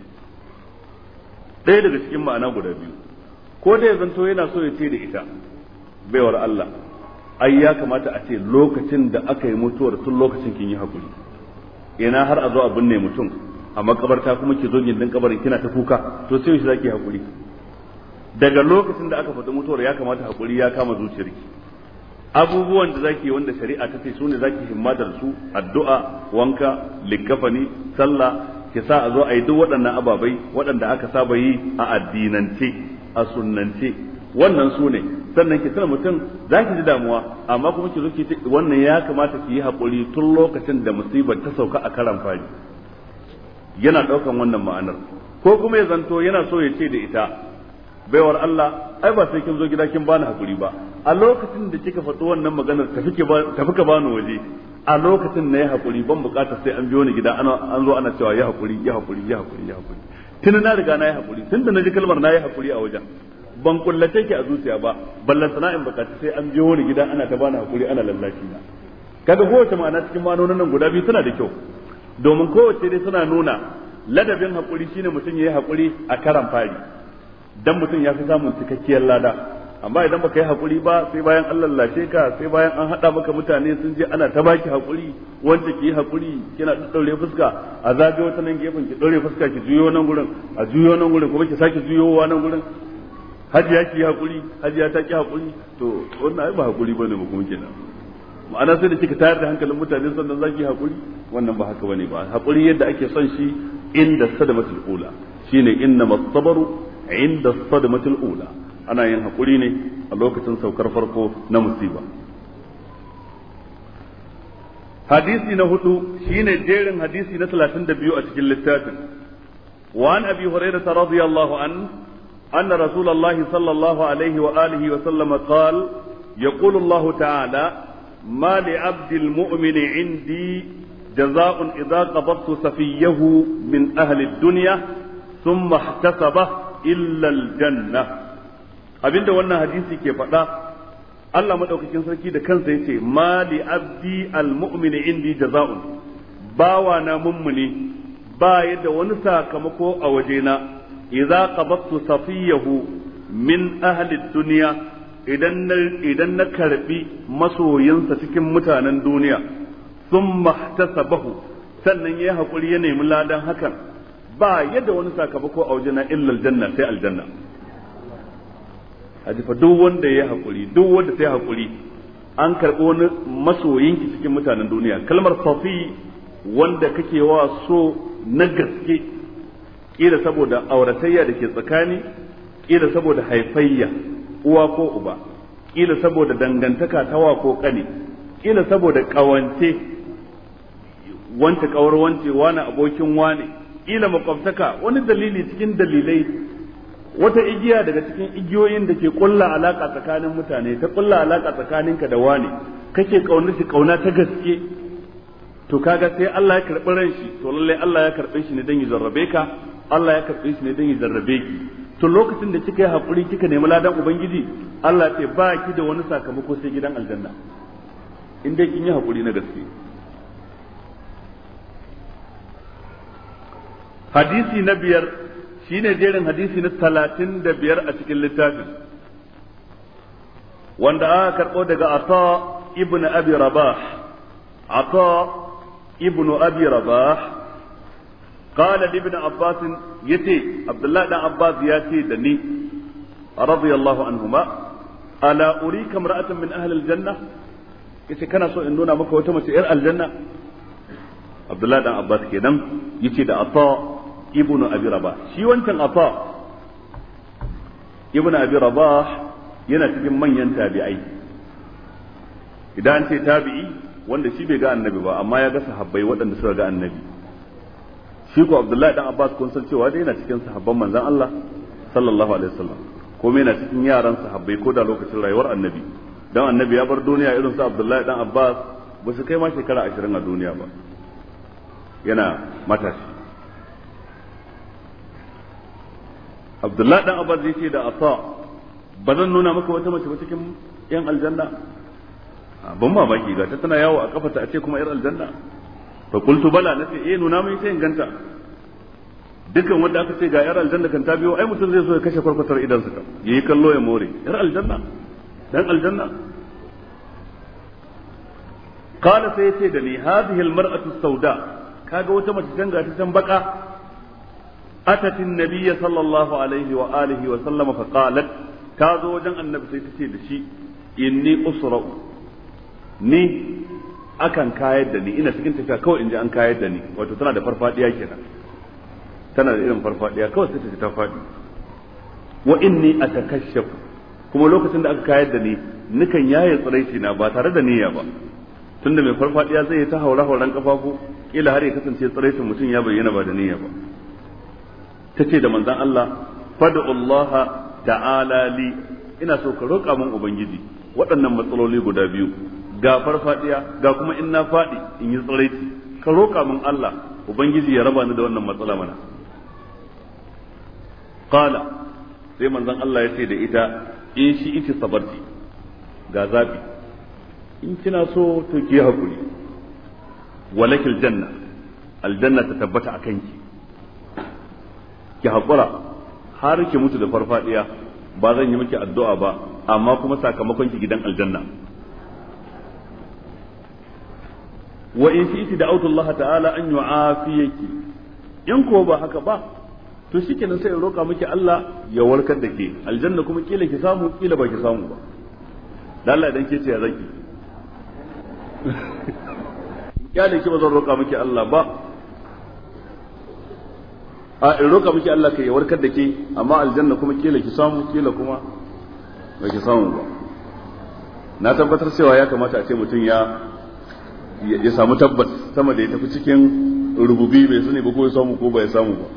Ɗaya daga cikin ma'ana guda biyu, ko da ya zanto yana so ya ce da ita baiwar Allah, ai ya kamata a ce lokacin da aka yi mutuwar tun lokacin kin yi hakuri, ina har a zo a binne mutum a makabarta kuma ki zo gindin kabarin kina ta kuka, to sai shi zaki hakuri. Daga lokacin da aka faɗi mutuwar ya kamata hakuri ya kama zuciyarki. Abubuwan da zaki wanda shari'a ta ce su ne zaki himmatar su, addu'a, wanka, likafani, sallah, ki sa a zo a yi duk waɗannan ababai waɗanda aka saba yi a addinance, a sunnance, wannan su ne. Sannan ki tuna mutum za ki ji damuwa, amma kuma ki zo ki ce wannan ya kamata ki yi haƙuri tun lokacin da musibar ta sauka a karan fari. Yana ɗaukan wannan ma'anar. Ko kuma ya zanto yana so ya ce da ita baiwar Allah, ai ba sai kin zo gida kin bani haƙuri ba, a lokacin da kika faɗi wannan maganar tafi ka bani waje, a lokacin na yi haƙuri, ban buƙatar sai an biyo ni gida an zo ana cewa ya haƙuri ya haƙuri ya haƙuri ya haƙuri. Tun na riga na yi haƙuri, tun da na ji kalmar na yi haƙuri a wajen, ban kullace ki a zuciya ba, ballan sana'in bukaci sai an biyo ni gida ana ta bani haƙuri ana lallashi na. Kaga kowace ma'ana cikin ma'anonin nan guda biyu suna da kyau, domin kowace dai suna nuna ladabin haƙuri shine mutum ya yi haƙuri a karan fari, dan mutum ya fi samun cikakkiyar lada. Amma idan baka yi hakuri ba, sai bayan an lallashe ka, sai bayan an hada maka mutane sun je ana ta baki hakuri, wanda ki yi hakuri kina daure fuska, a zage wata nan gefen ki daure fuska ki juyo nan gurin, a juyo nan gurin kuma ki sake juyowa nan gurin, hajiya ki yi hakuri, hajiya ta ki hakuri, to wannan ai ba hakuri bane ba kuma kenan. Ma'ana sai da kika tayar da hankalin mutane sannan zaki yi hakuri, wannan ba haka bane ba. Hakuri yadda ake son shi inda sadamatul ula, shine innamas sabru inda sadamatul ula. Ana yin haƙuri ne a lokacin saukar farko na musiba. Hadisi na hudu shine jerin hadisi na talatin da biyu a cikin littafin. Wa an abi hurairah radiyallahu an anna rasulullahi sallallahu alaihi wa alihi wa sallam qala yaqulu Allah ta'ala ma li 'abdi al-mu'mini 'indi jazaa'un idha qabadtu safiyahu min ahli ad-dunya thumma ihtasaba illa al-jannah. Abinda wannan hadisi ke faɗa, Allah madaukakin sarki da kansa yace mali abdi almu'mini indi jaza'un, bawa na mummuni ba yadda wani sakamako a wajena idza qabattu safiyahu min ahli dunya, idan na idan na karbi masoyinsa cikin mutanen duniya, thumma ihtasabahu, sannan yayi hakuri ya nemi ladan hakan, ba yadda wani sakamako a wajena illa aljanna, sai aljanna. Hadifa duk wanda ya haƙuri, duk wanda sai haƙuri, an karɓi wani masoyinki cikin mutanen duniya. Kalmar safi wanda kake wa so na gaske, ƙila saboda auratayya da ke tsakani, ƙila saboda haifayya uwa ko uba, ƙila saboda dangantaka ta wa ko ƙane, ƙila saboda ƙawance wance ƙawar wance wani abokin wane, ƙila makwabtaka, wani dalili cikin dalilai, wata igiya daga cikin igiyoyin da ke kulla alaka tsakanin mutane, ta kulla alaka tsakaninka da wani, kake kaunar shi kauna ta gaske, to kaga sai Allah ya karbi ran shi, to lalle Allah ya karbe shi ne dan ya jarrabe ka, Allah ya karbe shi ne dan ya jarrabe ki. To lokacin da kika yi hakuri kika nemi ladan ubangiji, Allah ce ba ki da wani sakamako sai gidan aljanna, in dai kin yi hakuri na gaske. Hadisi na biyar shine jerin hadisi na talatin da biyar a cikin littafin, wanda aka karɓo daga Ata ibn Abi Rabah. Ata ibn Abi Rabah qala li ibn Abbas, yace Abdullah dan Abbas yace da ni radiyallahu anhuma, ala urika imra'atan min ahli aljanna, yace kana so in nuna maka wata mace yar aljanna? Abdullah dan Abbas kenan yace da Ata ibnu abi rabah. Shi wancan Ata ibnu abi rabah yana cikin manyan tabi'ai. Idan ce tabi'i wanda shi bai ga annabi ba amma ya ga sahabbai waɗanda suka ga annabi. Shi ko Abdullahi dan Abbas kun san cewa dai yana cikin sahabban manzon Allah sallallahu alaihi wasallam, kuma yana cikin yaran sahabbai ko da lokacin rayuwar annabi, dan annabi ya bar duniya irin su Abdullahi dan Abbas ba su kai ma shekara ashirin a duniya ba, yana matashi. Abdullah dan Abbas yace da Ata ba zan nuna maka wata mace ba cikin yan aljanna ban mamaki ga ta tana yawo a kafata a ce kuma yar aljanna fa qultu bala nace eh nuna mai sai inganta dukkan wanda aka ce ga yar aljanna kan ta biyo ai mutum zai so ya kashe farfatar idan sa yayi kallo ya more yar aljanna dan aljanna qala sai yace da ni hadhihi almar'atu sauda kaga wata mace tanga ta can baka atat an-nabiy sallallahu alaihi wa alihi wa sallama fa qalat ta zo wajen annabi sai ta ce da shi inni usra'u ni akan kayar da ni ina cikin tafiya kawai in ji an kayar da ni wato tana da farfadiya kenan tana da irin farfadiya kawai sai ta ta fadi wa inni atakashshafu kuma lokacin da aka kayar da ni nikan yaye tsiraici na ba tare da niyya ba tunda mai farfadiya zai yi ta haura hauran kafafu kila har ya kasance tsiraicin mutum ya bayyana ba da niyya ba tace da manzon Allah fad'u Allah ta'ala li ina so ka roƙa min ubangiji waɗannan matsaloli guda biyu ga farfadiya ga kuma in na fadi in yi tsiraici ka roƙa min Allah ubangiji ya raba ni da wannan matsala mana qala sai manzon Allah ya ce da ita in shi ita sabarti ga zabi in kina so to ki hakuri walakil janna aljanna ta tabbata akan ki ki hakura har ki mutu da farfadiya ba zan yi miki addu'a ba amma kuma sakamakon ki gidan aljanna wa in shi'ti da'awtu Allah ta'ala an yu'afiyaki in ko ba haka ba to shikenan sai in roka miki Allah ya warkar da ke aljanna kuma kila ki samu kila ba ki samu ba dan Allah idan ke ce ya zaki ya da ki ba zan roka miki Allah ba a in roka miki Allah kai ya warkar da ke amma aljanna kuma kila ki samu kila kuma ba ki samu ba na tabbatar cewa ya kamata a ce mutum ya ya samu tabbas sama da ya tafi cikin rububi bai sani ba ko ya samu ko bai samu ba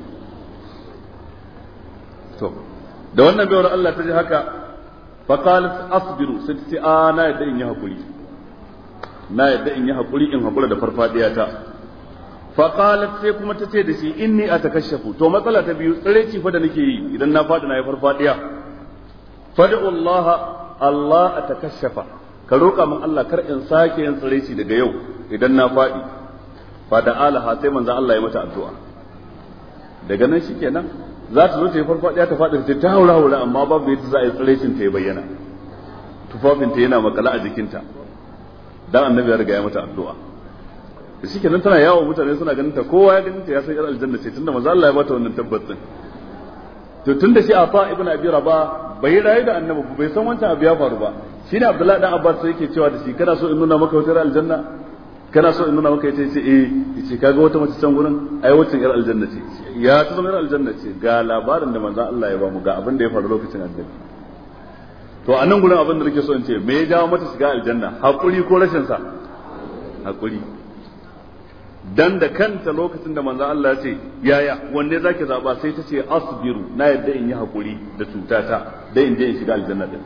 to da wannan bayar Allah ta ji haka fa qalat asbiru sai ta ce a na yadda in yi hakuri na yadda in yi hakuri in hakura da farfadiya ta fa qalat sai kuma ta ce da shi inni atakashafu to matsala ta biyu tsireci fa da nake yi idan na fadi na yi farfadiya fad'u Allah Allah atakashafa ka roƙa min Allah kar in sake yin tsireci daga yau idan na faɗi fa da alaha sai manzon Allah ya mata addu'a daga nan shikenan za ta zo ta yi farfaɗiya ta faɗi ta ta haura haura amma babu yadda za a yi tsirecin ta ya bayyana tufafin ta yana makala a jikinta dan annabi ya riga ya mata addu'a da shikenan tana yawo mutane suna ganin ta kowa ya ganin ta ya san yar aljanna ce tunda manzon Allah ya bata wannan tabbacin to tunda shi Afa ibn Abi Rabah bai rayu da annabi bai san wancan abu ya faru ba shine Abdullahi dan Abbas sai yake cewa da shi kana so in nuna maka wata aljanna kana so in nuna maka yace ce eh yace kaga wata mace can gurin ai wacce yar aljanna ce ya ta zama yar aljanna ce ga labarin da manzon Allah ya ba mu ga abin da ya faru lokacin annabi to a nan gurin abin da nake so in ce me ya jawo mata shiga aljanna hakuri ko rashin sa hakuri dan da kanta lokacin da manzon Allah ya ce yaya wanne zaki zaba sai ta ce asbiru na yadda in yi hakuri da cutata dai in je in shiga aljanna din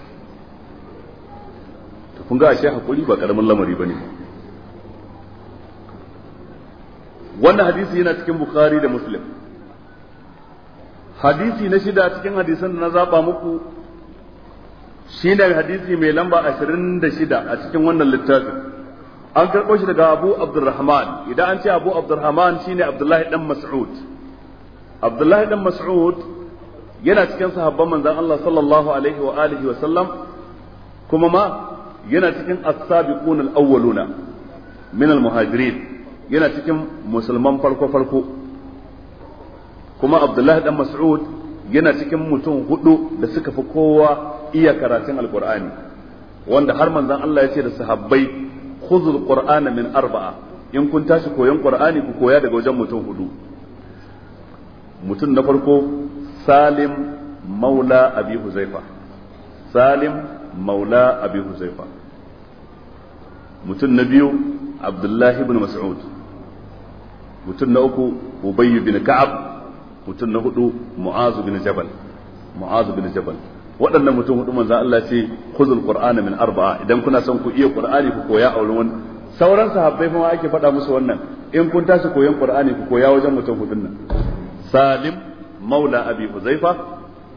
to kun ga ashe hakuri ba karamin lamari bane wannan hadisi yana cikin Bukhari da Muslim hadisi na shida cikin hadisan da na zaba muku shine hadisi mai lamba ashirin da shida a cikin wannan littafin an karɓo shi daga Abu Abdurrahman idan an ce Abu Abdurrahman shine Abdullahi dan Mas'ud Abdullahi dan Mas'ud yana cikin sahabban manzon Allah sallallahu alaihi wa alihi wa sallam kuma ma yana cikin as-sabiqun al-awwaluna min al-muhajirin yana cikin musulman farko farko kuma Abdullahi dan Mas'ud yana cikin mutum hudu da suka fi kowa iya karatun alqur'ani wanda har manzon Allah ya ce da sahabbai khudhul qur'ana min arba'a in kun tashi koyon qur'ani ku koya daga wajen mutum hudu mutum na farko Salim maula Abi Huzaifa Salim maula Abi Huzaifa mutum na biyu Abdullah ibn Mas'ud mutum na uku Ubay bin Ka'ab mutum na hudu Mu'az bin Jabal Mu'az bin Jabal waɗannan mutum hudu manzo Allah ce khuzul qur'ana min arba'a idan kuna son ku iya qur'ani ku koya a wurin wani sauran sahabbai kuma ake faɗa musu wannan in kun tashi koyon qur'ani ku koya wajen mutum hudun nan Salim maula Abi Huzaifa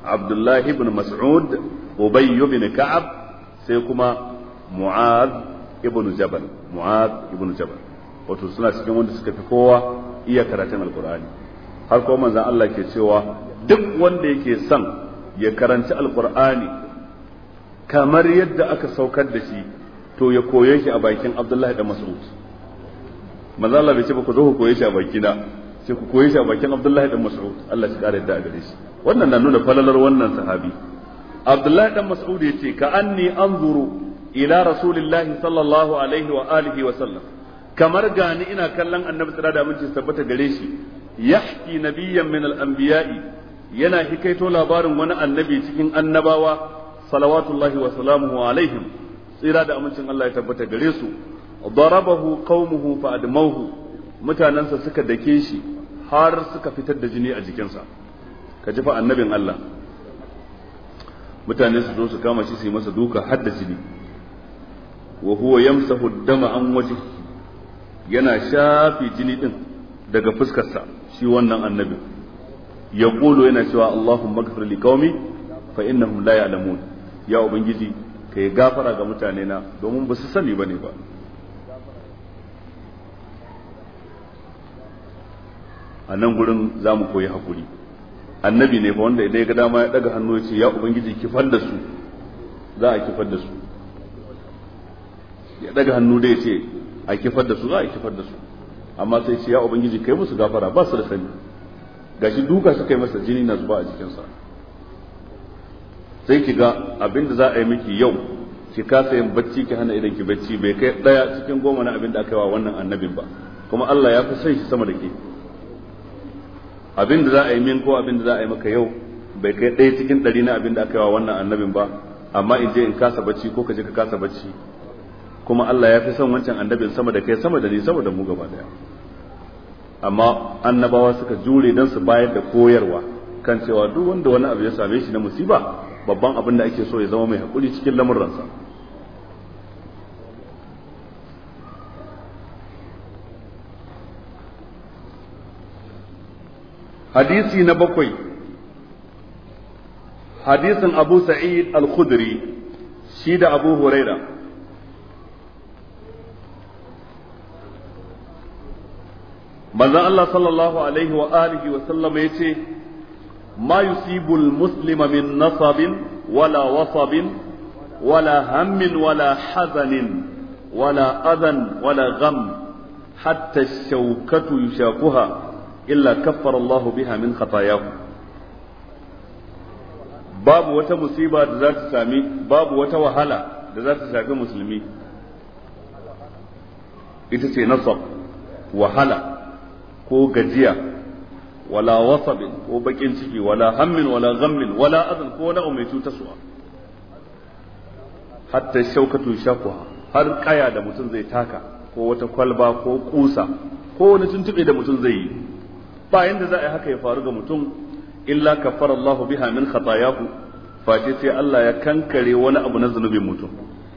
Abdullahi ibn Mas'ud Ubay ibn Ka'ab sai kuma Mu'adh ibn Jabal Mu'adh ibn Jabal wato suna cikin wanda suka fi kowa iya karatun alqur'ani har kuma manzon Allah ke cewa duk wanda yake son ya karanci alqur'ani kamar yadda aka saukar da shi to ya koye shi a bakin Abdullahi ibn Mas'ud manzon Allah bai ce ba ku zo ku koye shi a bakina sai ku koye shi a bakin Abdullahi ibn Mas'ud Allah ya kare da gare shi wannan na nuna falalar wannan sahabi Abdullahi ibn Mas'ud yace ka anni anzuru ila rasulillahi sallallahu alaihi wa alihi wa sallam kamar gani ina kallon annabi tsira da aminci tabbata gare shi yahki nabiyyan min al-anbiya'i yana hikaito labarin wani annabi cikin annabawa salawatullahi wa salamuhu alaihim tsira da amincin Allah ya tabbata gare su darabahu qaumuhu fa admauhu mutanansa suka dake shi har suka fitar da jini a jikinsa ka ji fa annabin Allah mutane su zo su kama shi su yi masa duka har da jini wa huwa yamsahu ad-dama an wajhi yana shafi jini din daga fuskarsa shi wannan annabi ya kulo yana cewa Allahumma ighfir li qaumi fa innahum la ya'lamun ya ubangiji kai gafara ga mutane na domin ba su sani bane ba a nan gurin zamu koyi hakuri annabi ne fa wanda idan ya ga dama ya daga hannu ya ce ya ubangiji kifar da su za a kifar da su ya daga hannu da ya ce a kifar da su za a kifar da su amma sai ce ya ubangiji kai musu gafara ba su da sani gashi duka suka yi masa jini na zuba a jikinsa sai ki ga abin da za a yi miki yau ki kasa yin bacci ki hana idan ki bacci bai kai daya cikin goma na abin da aka yi wa wannan annabin ba kuma Allah ya fi son shi sama da ke abin da za a yi min ko abin da za a yi maka yau bai kai ɗaya cikin ɗari na abin da aka yi wa wannan annabin ba amma in je in kasa bacci ko ka je ka kasa bacci kuma Allah ya fi son wancan annabin sama da kai sama da ni sama da mu gaba daya amma annabawa suka jure dan su bayar da koyarwa kan cewa duk wanda wani abu ya same shi na musiba babban abin da ake so ya zama mai hakuri cikin lamuransa hadisi na bakwai hadisin Abu Sa'id al-Khudri shi da Abu Huraira manzon Allah sallallahu alaihi wa alihi wa sallam yace ma yusibul muslima min nasabin wala wasabin wala hammin wala hazanin wala adan wala gham hatta ash-shawkatu yushakuha illa kaffara Allah biha min khatayahu babu wata musiba da za ta sami babu wata wahala da za ta shafi musulmi ita ce nasab wahala ko gajiya wala wasabin ko bakin ciki wala hammin wala ghammin wala azan ko na mai cutaswa hatta shaukatu shakuha har kaya da mutum zai taka ko wata kwalba ko kusa ko wani tuntube da mutum zai yi ba yanda za a yi haka ya faru ga mutum illa kaffara Allah biha min khatayahu face sai Allah ya kankare wani abu na zunubin mutum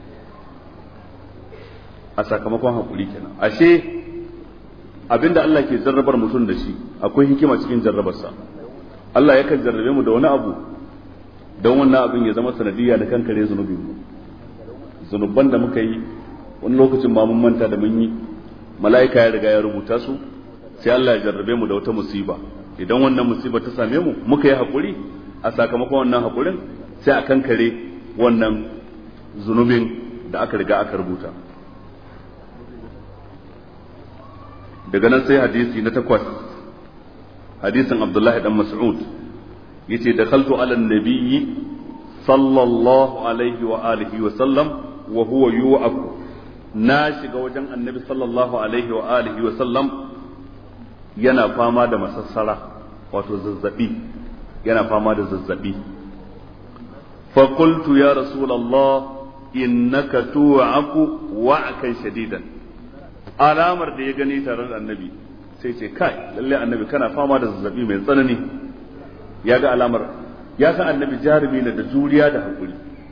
a sakamakon hakuri kenan ashe abinda Allah ke jarrabar mutum da shi akwai hikima cikin jarrabarsa Allah yakan jarrabe mu da wani abu don wannan abin ya zama sanadiyya da kankare zunubin mu zunuban da muka yi wani lokacin ma mun manta da mun yi mala'ika ya riga ya rubuta su sai Allah ya jarrabe mu da wata musiba idan wannan musiba ta same mu muka yi hakuri a sakamakon wannan hakurin sai a kankare wannan zunubin da aka riga aka rubuta daga nan sai hadisi na takwas hadisin Abdullahi dan Mas'ud yace dakhaltu ala an-nabiyyi sallallahu alaihi wa alihi wa sallam wa huwa yu'aku na shiga wajen annabi sallallahu alaihi wa alihi wa sallam yana fama da masassara wato zazzabi yana fama da zazzabi fa qultu ya rasulullah innaka tu'aku wa'kan shadidan alamar da ya gani tare da annabi sai ce kai lalle annabi kana fama da zazzabi mai tsanani ya ga alamar ya san annabi jarumi ne da juriya da hakuri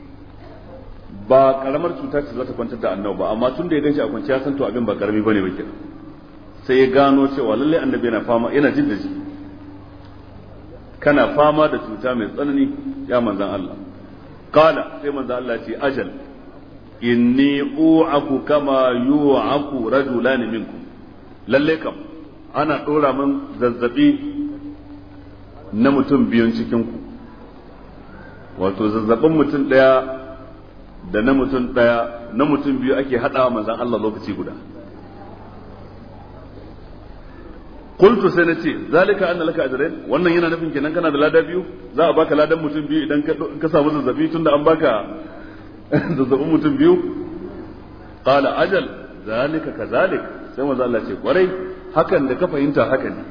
ba karamar cuta ce za ta kwantar da annabi ba amma tun da ya ganshi a kwance ya san to abin ba karami bane ba kenan sai ya gano cewa lalle annabi yana fama yana jin da shi kana fama da cuta mai tsanani ya manzon Allah qala sai manzon Allah ce ajal inni u'aku kama yu'aku rajulan minkum lalle kam ana dora min zazzabi na mutum biyun cikin ku wato zazzabin mutum daya da na mutum daya na mutum biyu ake hadawa manzon Allah lokaci guda qultu sai nace zalika anna laka ajrain wannan yana nufin kenan kana da lada biyu za a baka ladan mutum biyu idan ka samu zazzabi tunda an baka zazzabin mutum biyu qala ajal zalika kazalik sai manzo Allah ce kwarai hakan da ka fahimta haka ne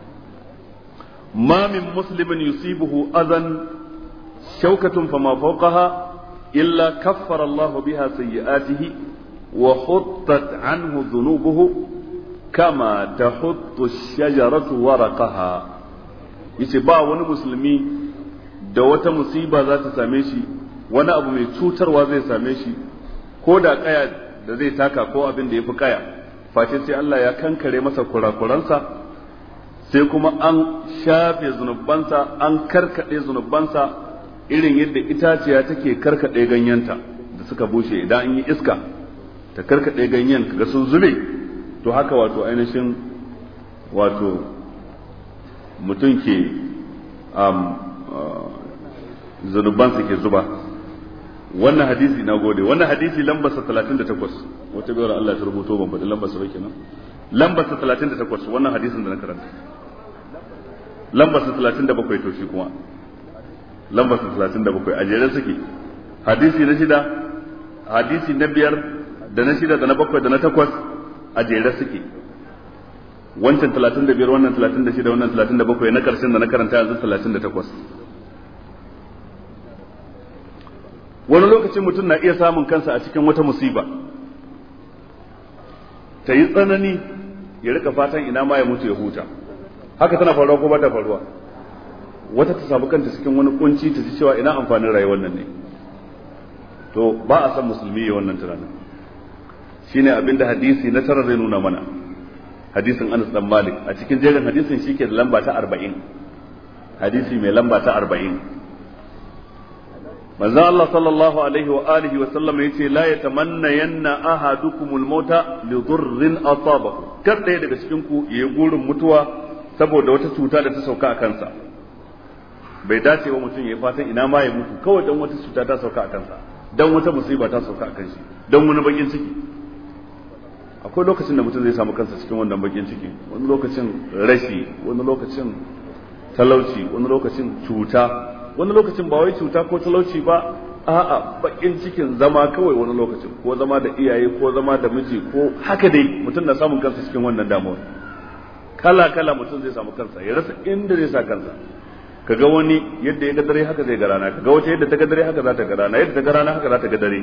ma min muslimin yusibuhu adan shaukatun fama fawqaha illa kaffara Allah biha sayyi'atihi wa huttat anhu dhunubuhu kama tahuttu ash-shajaratu waraqaha yace ba wani musulmi da wata musiba za ta same shi wani abu mai cutarwa zai same shi ko da kaya da zai taka ko abin da ya fi kaya face sai Allah ya kankare masa kurakuransa sai kuma an shafe zunubansa an karkade zunubansa irin yadda itaciya take karkade ganyenta da suka bushe idan an yi iska ta karkade ganyen kaga sun zube to haka wato ainihin wato mutum ke um, uh, zunubansa ke zuba wannan hadisi na gode wannan hadisi lambarsa talatin da takwas wata bayar Allah ta rubuto ban faɗi lambarsa ba kenan lambarsa talatin da takwas wannan hadisin da na karanta lambarsa talatin da bakwai to shi kuma lambarsa talatin da bakwai a jere suke hadisi na shida hadisi na biyar da na shida da na bakwai da na takwas a jere suke wancan talatin da biyar wannan talatin da shida wannan talatin da bakwai na karshen da na karanta yanzu talatin da takwas wani lokacin mutum na iya samun kansa a cikin wata musiba ta yi tsanani ya rika fatan ina ma ya mutu ya huta haka tana faruwa ko ba ta faruwa wata ta samu kanta cikin wani kunci ta ji cewa ina amfanin rayuwar nan ne to ba a san musulmi ya wannan tunanin shine abinda hadisi na tara zai nuna mana hadisin Anas dan Malik a cikin jerin hadisin shike da lamba ta arba'in hadisi mai lamba ta arba'in manzo Allah sallallahu alaihi wa alihi wa sallam yace la yatamanna yanna ahadukumul mauta li dhurrin asabahu kar ɗaya daga cikin ku yayi gurin mutuwa saboda wata cuta da ta sauka a kansa bai dace wa mutum yayi fatan ina ma ya mutu kawai dan wata cuta ta sauka a kansa dan wata musiba ta sauka a kanshi dan wani bakin ciki akwai lokacin da mutum zai samu kansa cikin wannan bakin ciki wani lokacin rashi wani lokacin talauci wani lokacin cuta wani lokacin ba wai cuta ko talauci ba a'a bakin cikin zama kawai wani lokacin ko zama da iyaye ko zama da miji ko haka dai mutum na samun kansa cikin wannan damuwa kala kala mutum zai samu kansa ya rasa inda zai sa kansa kaga wani yadda ya ga dare haka zai ga rana kaga wata yadda ta ga dare haka za ta ga rana yadda ta ga rana haka za ta ga dare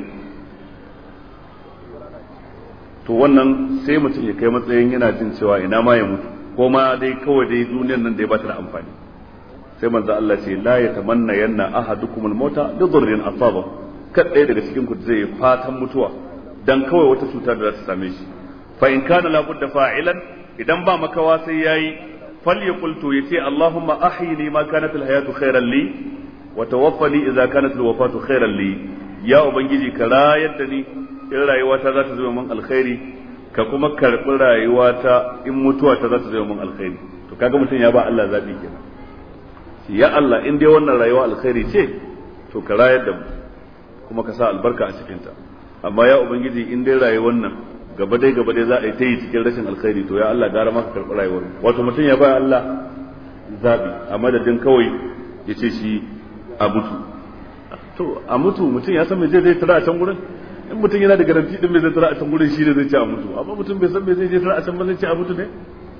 to wannan sai mutum ya kai matsayin yana jin cewa ina ma ya mutu ko ma dai kawai dai duniyar nan dai ba ta da amfani sai manzo Allah ce la yatamanna yanna ahadukumul mauta li dhurrin asaba kad ɗaya daga cikin ku zai fatan mutuwa dan kawai wata cuta da za ta same shi fa in kana la budda fa'ilan idan ba makawa sai yayi falyaqul to yace Allahumma ahyini ma kanat al hayatu khairan li wa tawaffani idza kanat al wafatu khairan li ya ubangiji ka rayar da ni in rayuwata za ta zama min alkhairi ka kuma karbi rayuwata in mutuwa ta za ta zama min alkhairi to kaga mutum ya ba Allah zabi kenan ya Allah in dai wannan rayuwa alkhairi ce to ka rayar da mu kuma ka sa albarka a cikin ta amma ya ubangiji in dai rayuwar nan gaba dai gaba dai za a yi ta yi cikin rashin alkhairi to ya Allah gara maka karɓi rayuwar wato mutum ya ba Allah zabi a madadin kawai ya ce shi a mutu to a mutu mutum ya san me zai zai tara a can gurin in mutum yana da garanti din me zai tara a can gurin shi ne zai ce a mutu amma mutum bai san me zai je tara a can ba zai ce a mutu ne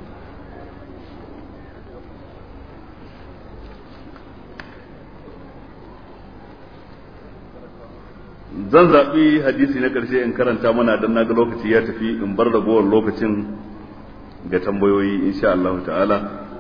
zan zaɓi hadisi na ƙarshe in karanta mana don na ga lokaci ya tafi in bar ragowar lokacin ga tambayoyi insha Allah ta'ala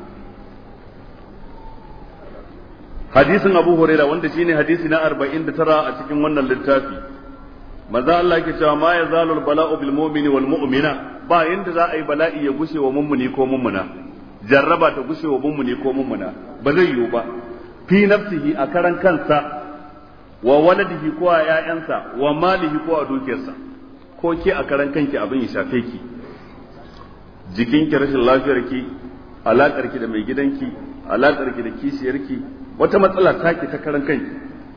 hadisin Abu Huraira wanda shine hadisi na arba'in da tara a cikin wannan littafi manzo Allah yake cewa ma yazalu al-bala'u bil mu'mini wal mu'mina ba inda za a yi bala'i ya gushe wa mummuni ko mummuna jarraba ta gushe wa mummuni ko mummuna ba zai yiwu ba fi nafsihi a karan kansa wa waladihi ko a ƴaƴansa wa malihi ko a dukiyarsa ko ke a karan kanki abin ya shafe ki jikinki rashin lafiyarki alaƙarki da mai gidanki alaƙarki da kishiyarki wata matsala take ta karan kanki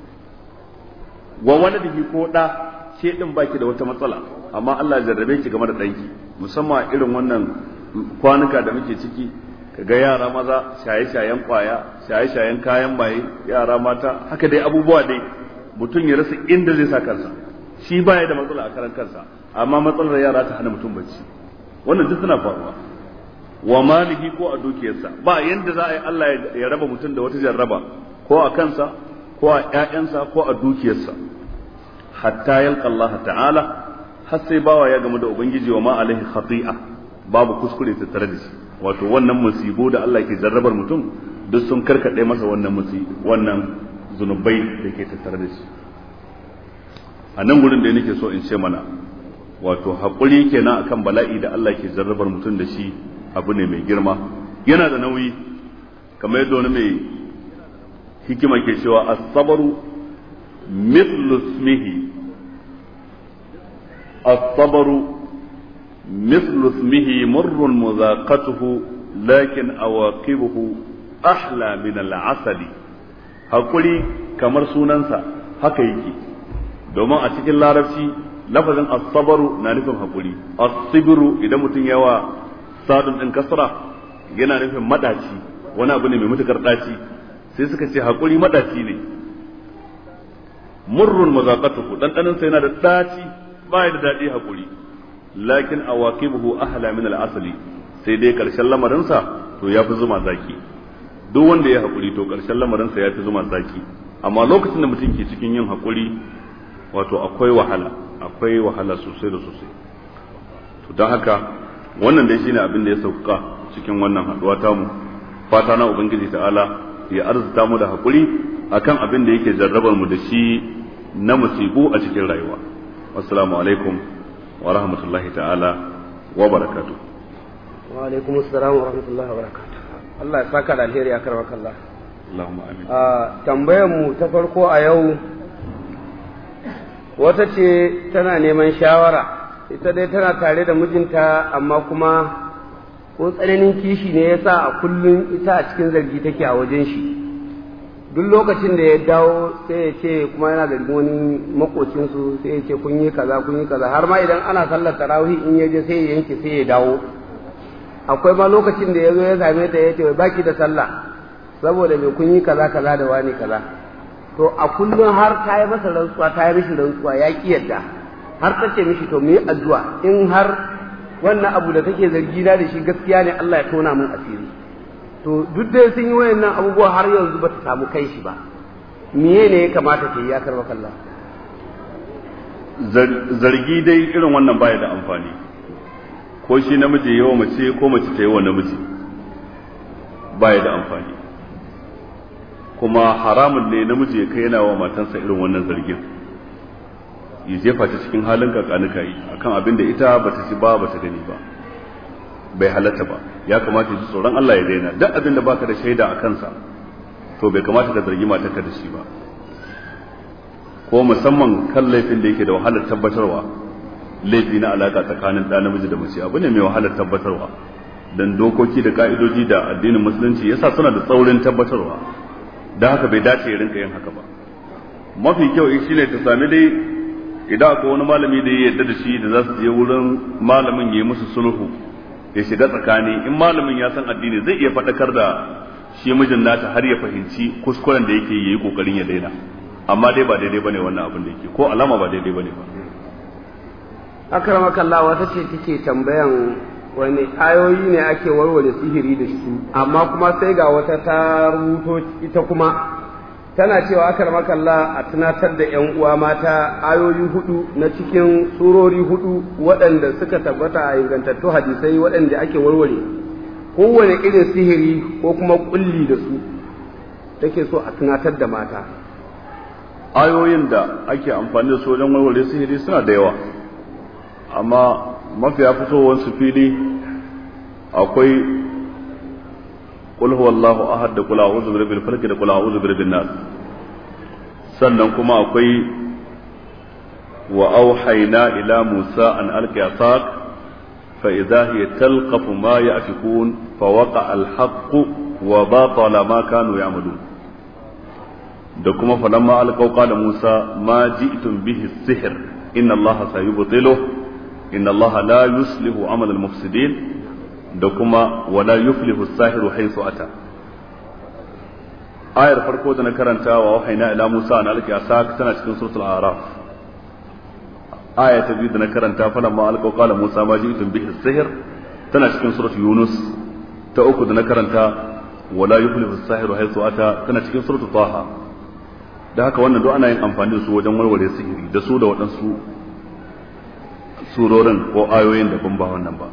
wa waladihi ko da ke din baki da wata matsala amma Allah ya jarrabe ki game da danki musamman irin wannan kwanuka da muke ciki kaga yara maza shaye-shayen kwaya shaye-shayen kayan maye yara mata haka dai abubuwa dai mutum ya rasa inda zai sa kansa shi baya da matsala a karan kansa amma matsalar yara ta hana mutum bacci wannan duk suna faruwa wa malihi ko a dukiyarsa ba yanda za a yi Allah ya raba mutum da wata jarraba ko a kansa ko a ƴaƴansa ko a dukiyarsa hatta yalqa Allah ta'ala har sai bawa ya gamu da ubangiji wa ma alaihi khati'a babu kuskure ta tare da shi wato wannan musibo da Allah ke jarrabar mutum duk sun karkade masa wannan musi wannan zunubai da ke tattare da shi a nan gurin da nake so in ce mana wato haƙuri kenan akan bala'i da Allah ke jarrabar mutum da shi abu ne mai girma yana da nauyi kamar yadda wani mai hikima ke cewa as-sabru mithlu ismihi as-sabru mithlu ismihi murrun muzaqatuhu lakin awaqibuhu ahla min al-asali haƙuri kamar sunansa haka yake domin a cikin larabci lafazin as-sabru na nufin haƙuri as-sibru idan mutum yawa sadun din kasra yana nufin madaci wani abu ne mai mutukar daci sai suka ce haƙuri madaci ne murrun mazaqatuhu dan danin sai yana da daci baya da dadi haƙuri lakin awaqibuhu ahla min al-asli sai dai karshen lamarin sa to yafi zuma zaki duk wanda ya haƙuri to karshen lamarin sa yafi zuma zaki amma lokacin da mutum ke cikin yin haƙuri wato akwai wahala akwai wahala sosai da sosai to don haka wannan dai shine abin da ya sauka cikin wannan haduwa ta mu fata na ubangiji ta'ala ya arzuta mu da hakuri akan abin da yake jarrabar mu da shi na musibu a cikin rayuwa assalamu alaikum wa rahmatullahi ta'ala wa barakatuh wa alaikum assalam wa rahmatullahi wa barakatuh Allah ya saka da alheri akar wakallah Allahumma amin a tambayar mu ta farko a yau wata ce tana neman shawara ita dai tana tare da mijinta amma kuma ko tsananin kishi ne yasa a kullum ita a cikin zargi take a wajen shi duk lokacin da ya dawo sai ya ce kuma yana zargin wani makocinsu sai ya ce kun yi kaza kun yi kaza har ma idan ana sallar tarawih in ya je sai ya yanke sai ya dawo akwai ma lokacin da ya zo ya same ta ya ce baki da sallah saboda me kun yi kaza kaza da wani kaza to a kullum har ta yi masa rantsuwa ta yi mishi rantsuwa ya ki yadda har ta ce mishi to mu yi addu'a in har wannan abu da take zargi na da shi gaskiya ne Allah ya tona min asiri to duk dai sun yi wayannan abubuwa har yanzu ba ta samu kai shi ba miye ne ya kamata ta yi ya karba kallah zargi dai irin wannan baya da amfani ko shi namiji yawa mace ko mace ta yi wa namiji baya da amfani kuma haramun ne namiji ya kai yana wa matansa irin wannan zargin ya jefa ta cikin halin kakanuka yi akan abin da ita bata ci ba bata gani ba bai halatta ba ya kamata ji tsoron Allah ya daina duk abin da baka da shaida a kansa to bai kamata ka zargi matarka da shi ba ko musamman kan laifin da yake da wahalar tabbatarwa laifi na alaka tsakanin ɗa namiji da mace abu ne mai wahalar tabbatarwa dan dokoki da ka'idoji da addinin musulunci yasa suna da tsaurin tabbatarwa dan haka bai dace ya rinka yin haka ba mafi kyau shi ne ta sami dai idan akwai wani malami da ya yarda da shi da za su je wurin malamin ya yi musu sulhu ya shiga tsakani in malamin ya san addini zai iya faɗakar da shi mijin nata har ya fahimci kuskuren da yake yi kokarin ya daina amma dai ba daidai bane wannan abin da yake ko alama ba daidai bane ba akramaka Allah wata ce take tambayan wani ayoyi ne ake warware sihiri da su amma kuma sai ga wata ta rubuto ita kuma tana cewa akramaka Allah a tunatar da ƴan uwa mata ayoyi hudu na cikin surori hudu waɗanda suka tabbata a ingantattu hadisai waɗanda ake warware kowane irin sihiri ko kuma kulli da su take so a tunatar da mata ayoyin da ake amfani da su wajen warware sihiri suna da yawa amma mafiya fitowar su fili akwai qul huwallahu ahad da qul a'udhu birabbil falaq da qul a'udhu birabbin nas. sannan kuma akwai wa auhayna ila Musa an alqi asaq fa idha hiya talqafu ma yafikun fa waqa'a al-haqq wa batala ma kanu ya'malun. da kuma falamma alqaw qala Musa ma ji'tum bihi as-sihr inna Allaha sayubtiluhu inna Allaha la yuslihu 'amal al-mufsidin da kuma wala yuflihu as-sahiru haythu ata. ayar farko da na karanta wa wahayna ila Musa an alqi asaq tana cikin suratul a'raf. aya ta biyu da na karanta falamma alqaw qala Musa ma ji'tum bihi as-sihr tana cikin suratul Yunus. ta uku da na karanta wala yuflihu as-sahiru haythu ata tana cikin suratul Taha. da haka wannan duk ana yin amfani da su wajen warware sihiri da su da waɗansu surorin ko ayoyin da ban ba wannan ba.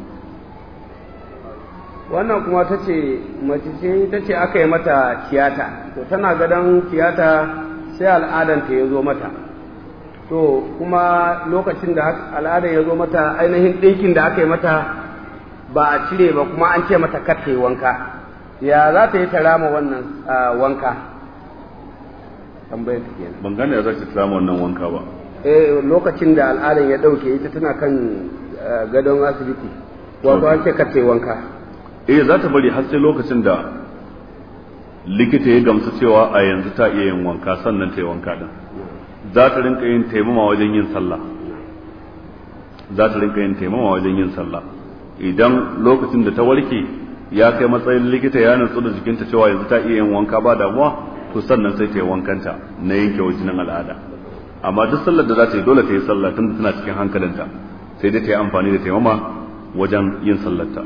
wannan kuma ta ce mace ce ta ce aka yi mata tiyata, to tana gadon tiyata sai al'adanta ya zo mata, to kuma lokacin da al'adar ya zo mata ainihin ɗinkin da aka yi mata ba a cire ba, kuma an ce mata kar ta yi wanka, ya za ta yi ta rama wannan wanka? tambayar ta kenan. ban gane ya za ta rama wannan wanka ba. eh lokacin da al'adar ya ɗauke ita tana kan gadon asibiti, wato an ce kar ta yi wanka. eh za ta bari har sai lokacin da likita ya gamsu cewa a yanzu ta iya yin wanka sannan ta yi wanka din. za ta rinka yin taimama wajen yin sallah za ta rinka yin taimama wajen yin sallah idan lokacin da ta warke ya kai matsayin likita ya nutsu da jikinta cewa yanzu ta iya yin wanka ba damuwa, to sannan sai ta yi wankanta na yanke jinin al'ada. amma duk sallar da za ta yi dole ta yi sallah tunda tana cikin hankalinta, sai dai ta yi amfani da taimama wajen yin sallarta.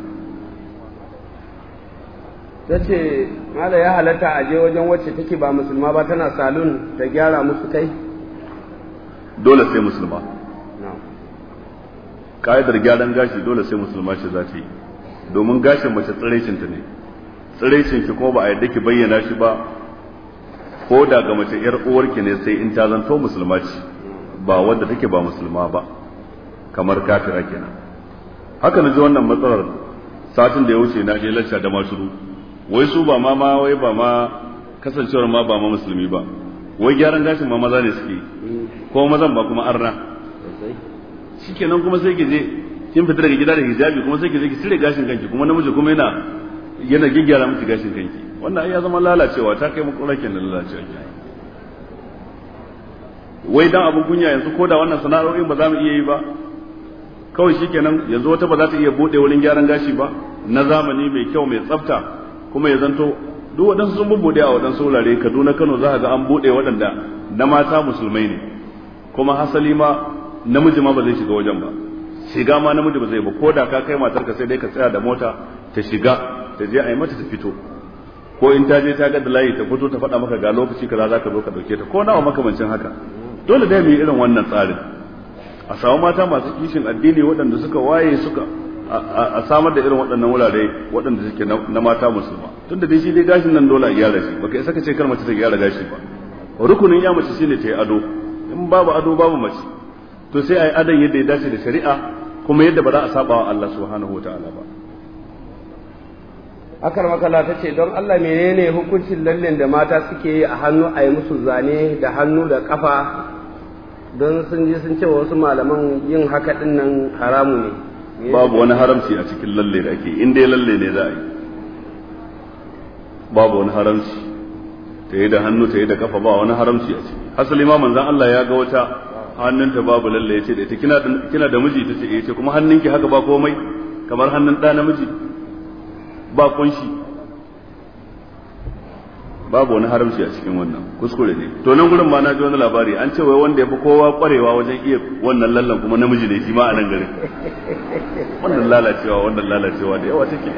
ta ce mala ya halatta a je wajen wacce take ba musulma ba tana salon ta gyara musu kai? dole sai musulma. ka'idar gyaran gashi dole sai musulma ce za ta yi, domin gashin mace tsiraicinta ne, tsiraicinki kuma ba a yadda ki bayyana shi ba, ko da ga mace yar uwarki ne sai in ta zanto musulma ce, ba wadda take ba musulma ba, kamar kafira kenan. haka na ji wannan matsalar satin da ya wuce na je lacca da masuru, wai su ba ma ma wai ba ma kasancewar ma ba ma musulmi ba, wai gyaran gashin ma maza ne suke, ko mazan ba kuma arna. shikenan kuma sai ki je kin fita daga gida da hijabi, kuma sai ki je ki cire gashin kanki, kuma namiji kuma yana yana gyara miki gashin kanki. wannan ai ya zama lalacewa, ta kai muku rakin da lalacewa. wai dan abun kunya yanzu ko da wannan sana'o'in ba za mu iya yi ba, kawai shikenan yanzu wata ba za ta iya bude wurin gyaran gashi ba na zamani mai kyau mai tsafta, kuma ya zanto duk waɗansu sun bubbude a waɗansu wurare. Kaduna, Kano za ga an buɗe waɗanda na mata musulmai ne, kuma hasali ma namiji ma ba zai shiga wajen ba, shiga ma namiji ba zai ba, ko da ka kai matarka sai dai ka tsaya da mota ta shiga ta je a yi mata ta fito, ko in ta je ta ga da layi ta fito ta faɗa maka ga lokaci kaza za ka zo ka ɗauke ta, ko nawa makamancin haka. dole dai mu yi irin wannan tsarin, a samu mata masu kishin addini waɗanda suka waye suka a samar da irin waɗannan wurare waɗanda suke na mata musulma. tunda dai shi dai gashin nan dole a gyara shi, baka isa ka ce kar mace ta gyara gashi ba. rukunin ya mace shine ta yi ado, in babu ado babu mace, to sai a yi adon yadda ya dace da shari'a, kuma yadda ba za a saba wa Allah subhanahu wa ta'ala ba. akar makala ta ce don Allah menene hukuncin lallen da mata suke yi a hannu a yi musu zane da hannu da kafa, don sun ji sun ce wasu malaman yin haka din nan haramu ne. babu wani haramci a cikin lalle da ake, in dai lalle ne za a yi babu wani haramci, ta yi da hannu ta yi da kafa ba wani haramci a ciki. hasali ma manzon Allah ya ga wata hannunta babu lalle, ya ce da ita kina kina da miji, ta ce eh, ce kuma hannunki haka ba komai kamar hannun ɗa namiji ba kunshi. babu wani haramci a cikin wannan, kuskure ne. to nan gurin ma na ji wani labari an ce wai wanda ya fi kowa kwarewa wajen iya wannan lallan kuma namiji ne shi ma a nan garin. wannan lalacewa wannan lalacewa da yawa take.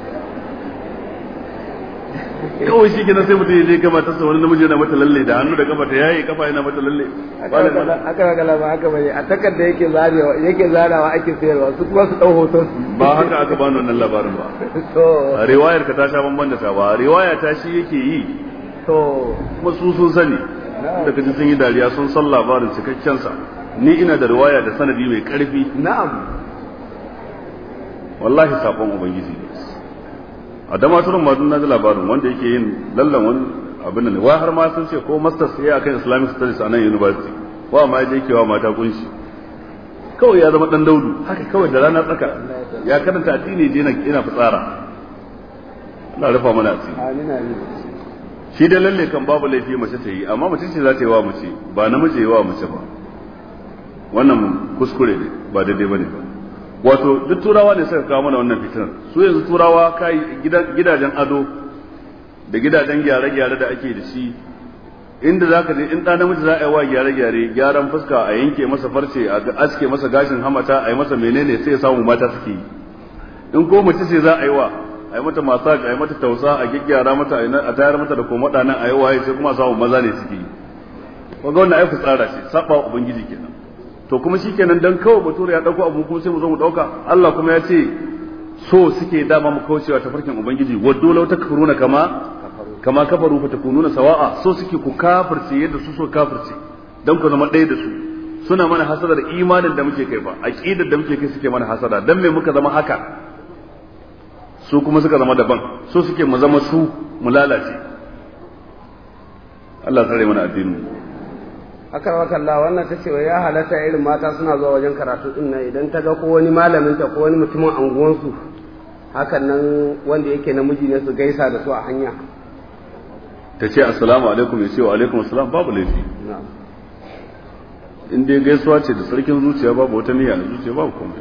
kawai shi kenan sai mutum ya je gama tasa wani namiji yana mata lalle da hannu da kafa ta yayi kafa yana mata lalle. aka ga ba haka bane, a takarda yake zarewa yake zarawa ake sayarwa, su kuma su dau hoton su. ba haka aka bani wannan labarin ba. to riwayar ka ta sha bamban da ta ba, riwaya ta shi yake yi. to kuma su sun sani da kaji sun yi dariya sun san labarin cikakken sa. ni ina da riwaya da sanadi mai karfi. na'am, wallahi sabon ubangiji ne. a damaturin ma na ji labarin wanda yake yin lallan wani abin nan wai har ma sun ce ko masters ya akan Islamic studies a nan university wa ma je kewa mata kunshi kawai ya zama dan daudu haka kawai da rana tsaka ya karanta addini je na ina fitsara Allah rufa mana asiri shi da lalle kan babu laifi mace ta yi amma mace ce za ta yi wa mace ba namiji yi wa mace ba wannan kuskure ne ba daidai bane ba wato duk turawa ne suka kawo mana wannan fitinar su yanzu turawa kai gidajen ado da gidajen gyare-gyare da ake da shi inda za ka je in ɗan namiji za a yi wa gyare-gyare gyaran fuska a yanke masa farce a aske masa gashin hamata a yi masa menene sai ya samu mata suke yi in ko mace ce za a yi wa a yi mata massage a yi mata tausa a gyaggyara mata a tayar mata da komoda nan a yi waye sai kuma samu maza ne suke yi ko ga wannan aiki tsara ce saba ubangiji kenan to kuma shikenan dan kawai bature ya dauko abu kuma sai mu zo mu dauka Allah kuma ya ce so suke dama mu kaucewa ta farkin ubangiji waddo law takfuruna kama kama kafaru fa takununa sawa'a so suke ku kafirce yadda su so kafirce dan ku zama ɗaya da su suna mana hasada da imanin da muke kai fa aqidar da muke kai suke mana hasada dan me muka zama haka su kuma suka zama daban so suke mu zama su mu lalace Allah tsare mana addinin akar wakalla wannan ta ce ya halatta irin mata suna zuwa wajen karatu din nan idan ta ga ko wani malamin ta ko wani mutumin anguwansu hakan nan wanda yake namiji ne su gaisa da su a hanya ta ce assalamu alaikum ya ce wa alaikum assalam babu laifi in dai gaisuwa ce da sarkin zuciya babu wata niyya da zuciya babu komai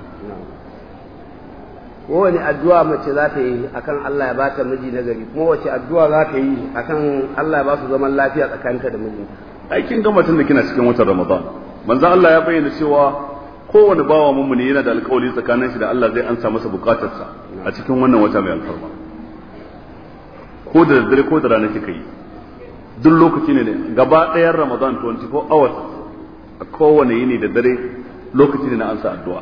kowane addu'a mace za ta yi akan Allah ya ba ta miji na gari kuma wace addu'a za ta yi akan Allah ya ba su zaman lafiya tsakaninta da mijinta ai kin ga matan da kina cikin watan Ramadan manzo Allah ya bayyana cewa kowane bawa mummuni yana da alƙawari tsakanin shi da Allah zai ansa masa bukatarsa a cikin wannan wata mai alfarma ko da daddare ko da rana kika yi duk lokaci ne gaba ɗayan Ramadan twenty-four hours a kowane yini da dare lokaci ne na ansa addu'a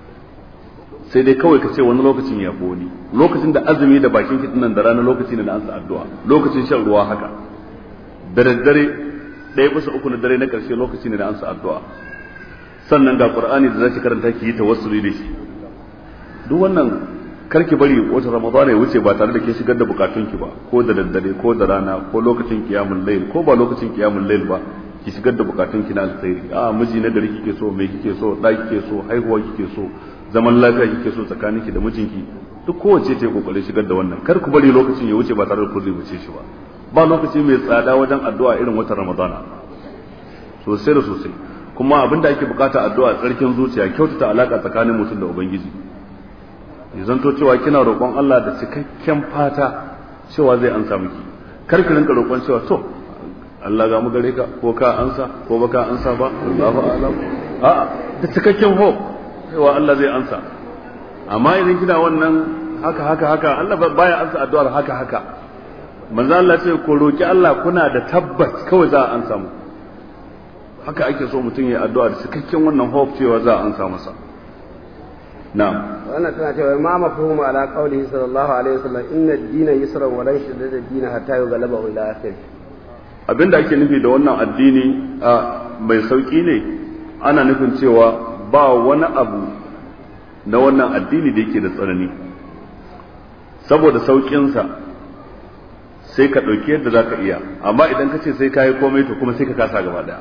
sai dai kawai ka ce wani lokacin ya wani lokacin da azumi da bakin ki nan da rana lokaci ne na ansa addu'a lokacin shan ruwa haka da daddare ɗaya bisa uku na dare na ƙarshe lokaci ne na ansa addu'a sannan ga Qur'ani da zaki karanta ki yi tawassuli da shi duk wannan karki bari wata Ramadana ya wuce ba tare da ke shigar da bukatunki ba ko da daddare ko da rana ko lokacin qiyamul layl ko ba lokacin qiyamul layl ba ki shigar da bukatunki na alkhairi a miji na gari kike so me kike so da kike so haihuwa kike so zaman lafiya kike so tsakaninki da mijinki duk kowace ta yi kokarin shigar da wannan kar ku bari lokacin ya wuce ba tare da ku wuce shi ba ba lokaci mai tsada wajen addu'a irin watan Ramadana sosai da sosai kuma abin da ake bukata addu'a tsarkin zuciya kyautata alaka tsakanin mutum da ubangiji ya zanto cewa kina roƙon Allah da cikakken fata cewa zai ansa miki kar ki rinka roƙon cewa to Allah ga mu gare ka ko ka ansa ko baka ansa ba Allahu a'lam a'a da cikakken hope cewa Allah zai ansa amma idan kina wannan haka haka haka Allah baya ansa addu'ar haka haka manzo Allah ce ko roki Allah kuna da tabbas kawai za a ansa mu haka ake so mutum ya addu'a da cikakken wannan hope cewa za a ansa masa na'am wannan tana cewa ma mafhumu ala qawlihi sallallahu alaihi wasallam inna ad-dina yusran wa lan yashdada ad-din hatta yughlaba ila akhir abinda ake nufi da wannan addini mai sauki ne ana nufin cewa ba wani abu na wannan addini da yake da tsanani saboda saukinsa sai ka ɗauki yadda za ka iya amma idan ka ce sai ka yi komai to kuma sai ka kasa gaba daya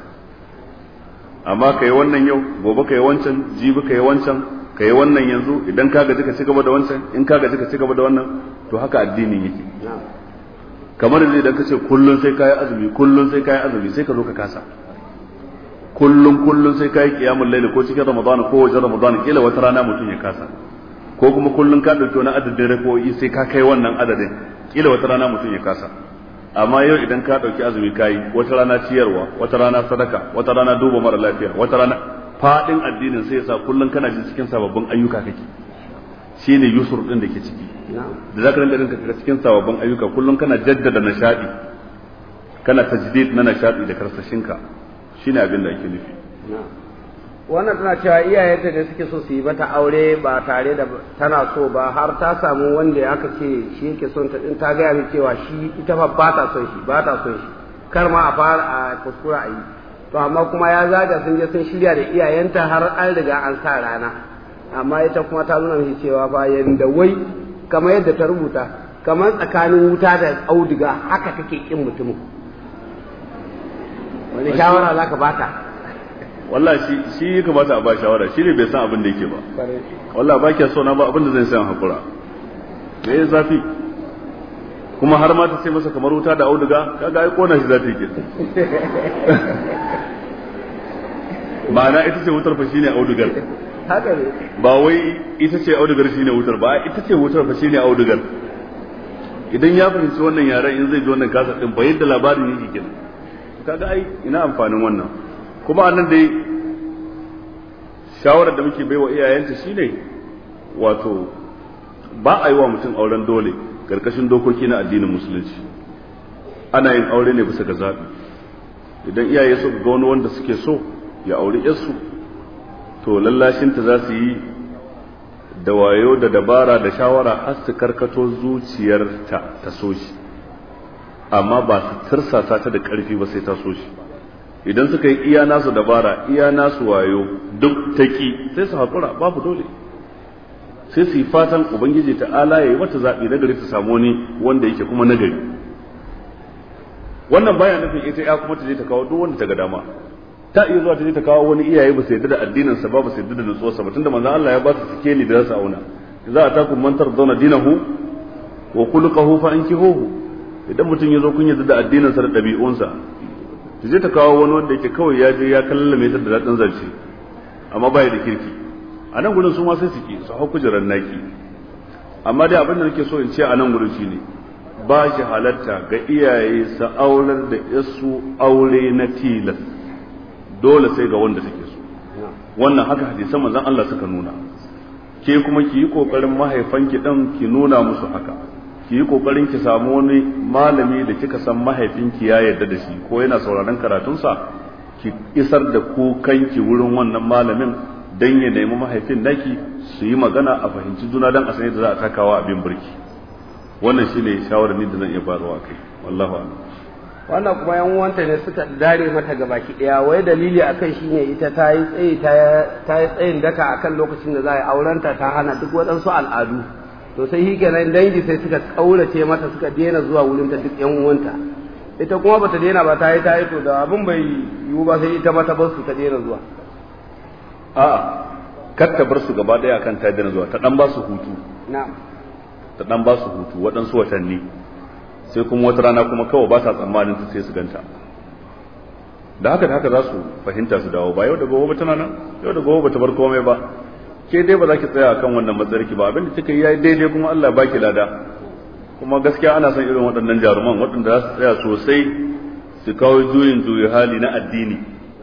amma ka yi wannan yau gobe ka yi wancan jibi ka yi wancan ka yi wannan yanzu idan ka gaji ka ci gaba da wancan in ka gaji ka ci gaba da wannan to haka addinin yake kamar yanzu idan ka ce kullun sai ka yi azumi kullun sai ka yi azumi sai ka zo ka kasa kullun kullun sai ka yi qiyamul layl ko cikin ramadan ko wajen ramadan kila wata rana mutum ya kasa ko kuma kullun ka dauki wani adadin rako'i sai ka kai wannan adadin kila wata rana mutum ya kasa amma yau idan ka dauki azumi kai wata rana ciyarwa wata rana sadaka wata rana duba mara lafiya wata rana fadin addinin sai yasa kullun kana jin cikin sababbin ayyuka kake shine yusur din da ke ciki da zaka rinka rinka cikin sababbin ayyuka kullun kana jaddada nishadi kana tajdid na nishadi da karsashinka shine abin da ake nufi wannan tana cewa iyayenta da suke so su yi mata aure ba tare da tana so ba har ta samu wanda ya aka ce shi yake son ta din ta gaya min cewa shi ita fa ba ta son shi ba ta son shi kar ma a fara a kuskura a yi to amma kuma ya zaga sun je sun shirya da iyayenta har an riga an sa rana amma ita kuma ta nuna mishi cewa fa yanda wai kamar yadda ta rubuta kamar tsakanin wuta da auduga haka kake kin mutumin. Wani shawara za ka bata? Wallahi shi shi ya kamata a ba shawara, shi ne bai san abin da yake ba. Wallahi ba ke so na ba abin da zai san hakura. Me ya zafi? Kuma har ma ta sai masa kamar wuta da auduga, kaga ai kona shi za ta yi ke. Ma'ana ita ce wutar fa shine audugar. Haka ne. Ba wai ita ce audugar shine wutar ba, ita ce wutar fa shine audugar. Idan ya fahimci wannan yaren in zai ji wannan kasa din bayan da labarin yake kenan. Kaga ai ina amfanin wannan. Kuma anan dai shawarar da muke baiwa iyayenta shine wato ba a yi wa mutum auren dole karkashin dokoki na addinin musulunci. Ana yin aure ne bisa ga zaɓi. Idan iyaye su ga wani wanda suke so ya auri yarsu to lallashinta za su yi da wayo da dabara da shawara har su karkato zuciyarta ta so shi, amma ba su tirsasa ta da ƙarfi ba sai ta so shi. Idan suka yi iya nasu dabara iya nasu wayo duk taki sai su haƙura, babu dole, sai su yi fatan ubangiji ta'ala ya yi mata zaɓi na gari ta samu wani wanda yake kuma nagari. Wannan baya nufin ita ya kuma ta je ta kawo duk wanda ta ga dama. Ta iya zuwa ta je ta kawo wani iyaye ba su yarda da addinin sa ba ba su yarda da nutsuwar sa ba, tunda manzon Allah ya ba su sikeli da za su auna. Idza atakum man tardawna dinahu wa khuluquhu fa ankihuhu. Idan mutum ya zo kun yarda da addinin sa da dabi'un sa, ta je ta kawo wani wanda yake kawai ya je ya kallame ta da dadin zance amma bai da kirki. A nan gurin su ma sai su ki su hau kujerar naki. Amma dai abin da nake so in ce a nan gurin shine ba shi halatta ga iyaye su aular da yasu aure na tilas, dole sai ga wanda suke so. Wannan haka hadisan manzon Allah suka nuna. Ke kuma ki yi kokarin mahaifanki dan ki nuna musu haka. Ki yi kokarin ki samu wani malami da kika san mahaifinki ya yarda da shi ko yana sauraron karatunsa, ki isar da kukanki wurin wannan malamin dan ya nemi mahaifin naki su yi magana a fahimci juna dan a san yadda za a takawa abin burki. Wannan shine shawarar ni da zan iya bayarwa kai. Wallahi a'lam. Wannan kuma yan uwanta ne suka dare mata gabaki daya, wai dalili akan shine ita ta yi tsayi ta yi tsayin daka akan lokacin da za a yi aurenta ta hana duk waɗansu al'adu. To sai shi kenan dangi sai suka kaurace mata suka daina zuwa wurin ta duk yan uwanta. Ita kuma bata daina ba, ta yi ta yi to da abin bai yiwu ba sai ita ma ta bar su ta daina zuwa. A'a, kar ta bar su gaba daya akan ta daina zuwa, ta dan ba su hutu. Na'am. Ta dan ba su hutu waɗansu watanni. Sai kuma wata rana kuma kawai ba sa tsammanin ta sai su ganta. Da haka da haka za su fahimta su dawo, ba yau da gobe ba tana nan, yau da gobe ba ta bar komai ba. Ke dai ba za ki tsaya akan wannan matsayarki ba, abinda kika yi yayi daidai kuma Allah ba ki lada. Kuma gaskiya ana son irin waɗannan jaruman waɗanda za su tsaya sosai su kawo juyin juyi hali na addini,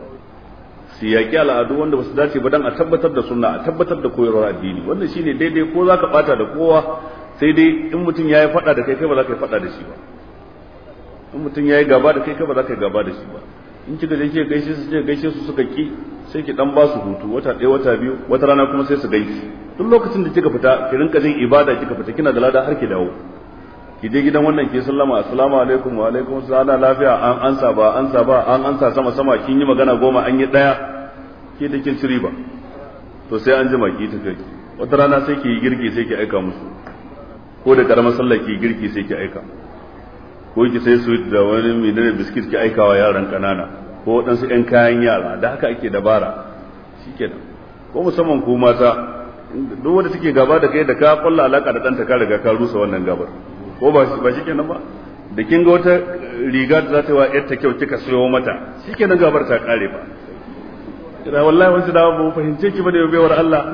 su yaƙi al'adu wanda ba su dace ba dan a tabbatar da sunna, a tabbatar da koyarwar addini. Wannan shine daidai, ko za ka ɓata da kowa sai dai in mutum ya yi faɗa da kai kai ba za ka yi faɗa da shi ba, in mutum ya yi gaba da kai kai ba za ka yi gaba da shi ba. In kika je kika gaishe su kika gaishe su suka ki, sai ki dan ba su hutu wata ɗaya wata biyu, wata rana kuma sai su gaishe. Duk lokacin da kika fita ki rinka jin ibada, kika fita kina da lada har ki dawo. Ki je gidan wannan ki sallama assalamu alaikum wa alaikum assalam, lafiya, an ansa ba ansa ba an ansa sama sama, kin yi magana goma an yi ɗaya, ke da kin ci riba. To sai an jima ki tafi. Wata rana sai ki yi girki sai ki aika musu, ko da karamar sallah ki girki sai ki aika, ko ki sai sweet da wani menene biskit ki aikawa yaran kanana, ko waɗansu ƴan kayan yara. Da haka ake dabara, shikenan. Ko musamman ku mata, duk wanda take gaba da kai da ka kulla alaka da ɗanta ka riga ka rusa wannan gabar, ko ba ba shikenan ba. Da kin ga wata riga da za ta wa ƴarta kyau kika sayo mata, shikenan gabar ta kare ba. Ina wallahi wasu da ba fahimce ki ba da yabewar Allah.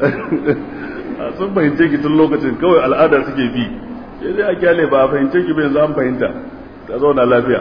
Sun fahimce ki tun lokacin, kawai al'ada suke bi, sai dai a kyale ba a fahimce ki ba, yanzu an fahimta, ta zauna lafiya.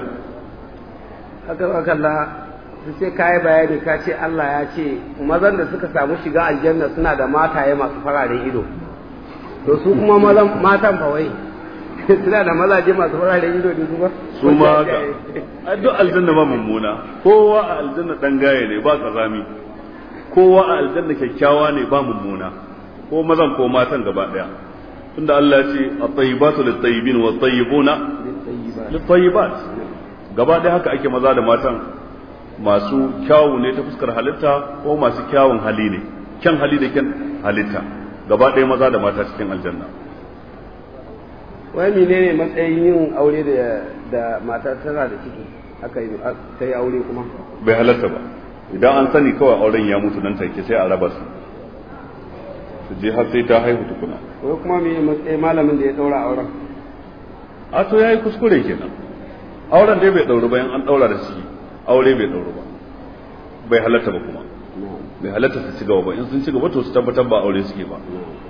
Haka ba kalla sai ka yi bayani ka ce Allah ya ce mazan da suka samu shiga aljanna suna da mataye masu fararen ido, to su kuma mazan matan fa wai suna da mazaje masu fararen ido ne kuma su ma haka. A duk aljanna ba mummuna, kowa a aljanna dan gaye ne ba kazami, kowa a aljanna kyakkyawa ne ba mummuna, ko mazan ko matan gaba daya. Tunda Allah ya ce at-tayyibatu lit-tayyibin wa at-tayyibuna lit-tayyibat, gaba daya haka ake maza da matan, masu kyawu ne ta fuskar halitta ko masu kyawun hali ne, kyan hali da kyan halitta, gaba daya maza da mata cikin aljanna. wai menene matsayin yin aure da da mata tana da ciki aka yi ta yi aure kuma bai halatta ba idan an sani kawai auren ya mutu nan take sai a raba su su je har sai ta haihu tukuna wai kuma me matsayin malamin da ya daura auren a to yayi kuskure kenan auren dai bai dauru bayan an daura da shi aure bai dauru ba bai halatta ba kuma bai halatta su ci gaba ba in sun ci gaba to su tabbatar ba aure suke ba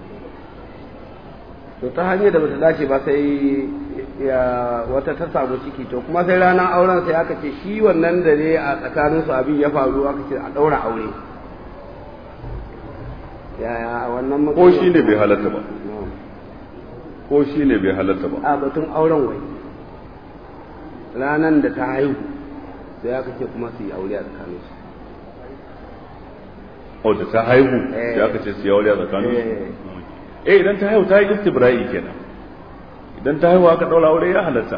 to ta hanyar da bata dace ba sai ya wata ta samu ciki to kuma sai ranar auren sai aka ce shi wannan da ne a tsakanin su abin ya faru aka ce a daura aure yaya wannan ko shi ne bai halatta ba ko shi ne bai halatta ba a batun auren wai ranar da ta haihu sai aka ce kuma su yi aure a tsakanin su o da ta haihu sai aka ce su yi aure a tsakanin su eh idan ta haihu ta yi istibra'i kenan idan ta haihu aka daura aure ya halatta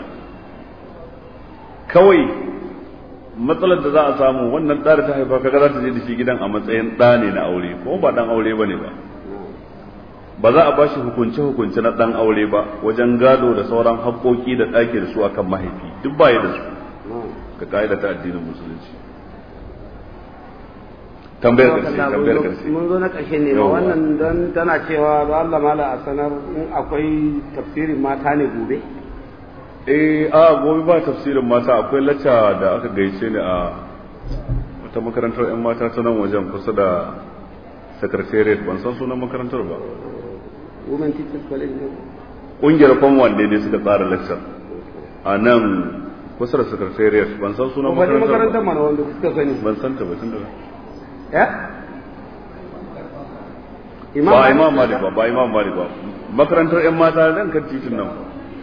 kawai matsalar da za a samu wannan ɗa da ta haifa kaga za ta je da shi gidan a matsayin ɗa ne na aure ko ba ɗan aure bane ba ba za a ba shi hukunce hukunce na ɗan aure ba wajen gado da sauran haƙoƙi da ɗaki da su akan mahaifi duk baya da su ka ka'ida ta addinin musulunci tambayar karshe tambayar karshe mun zo na karshe ne ma wannan don tana cewa da Allah mala a sanar in akwai tafsirin mata ne gobe eh a gobe ba tafsirin mata akwai lacca da aka gaice ni a wata makarantar yan mata ta nan wajen kusa da secretariat ban san sunan makarantar ba women teachers college ne kungiyar famwan ne suka tsara lacca a nan kusa da secretariat ban san sunan makarantar ba makarantar mana wanda suka sani ban san ta ba tun da ya ba imam malik ba ba imam malik ba makarantar yan mata nan kan titin nan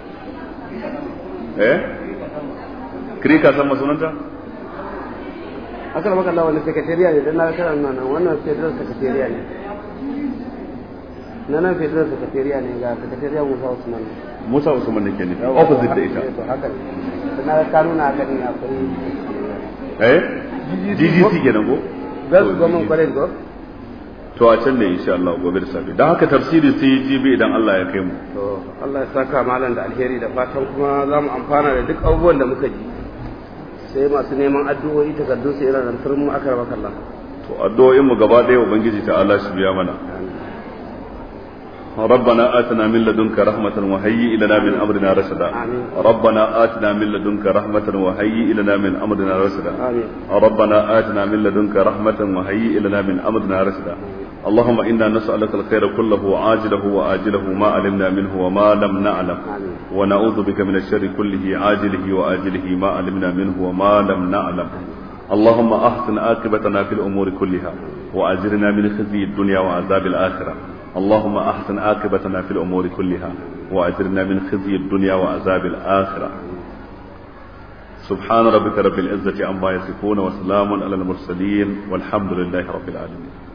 eh krika san masunanta akala baka Allah wannan secretariat ne dan na kana nan wannan federal secretariat ne nan nan federal secretariat ne ga secretariat Musa Usman Musa Usman ne ke ne opposite da ita to haka ne na kanuna haka ne akwai eh G G C kenan ko Girls Government College go? To a can ne insha Allah gobe da safe. Dan haka tafsiri sai jibi idan Allah ya kai mu. To Allah ya saka malam da alheri da fatan kuma za mu amfana da duk abubuwan da muka ji. Sai masu neman addu'o'i takardun su irin rantar mu aka raba kallah. To addu'o'in mu gaba ɗaya ubangiji ta Allah shi biya mana. ربنا آتنا من لدنك رحمة وهيئ لنا من أمرنا رشدا ربنا آتنا من لدنك رحمة وهيئ لنا من أمرنا رشدا ربنا آتنا من لدنك رحمة وهيئ لنا من أمرنا رشدا اللهم إنا نسألك الخير كله عاجله وآجله ما علمنا منه وما لم نعلم ونعوذ بك من الشر كله عاجله وآجله ما علمنا منه وما لم نعلم اللهم أحسن عاقبتنا في الأمور كلها وأجرنا من خزي الدنيا وعذاب الآخرة اللهم أحسن عاقبتنا في الأمور كلها وأجرنا من خزي الدنيا وعذاب الآخرة سبحان ربك رب العزة عما يصفون وسلام على المرسلين والحمد لله رب العالمين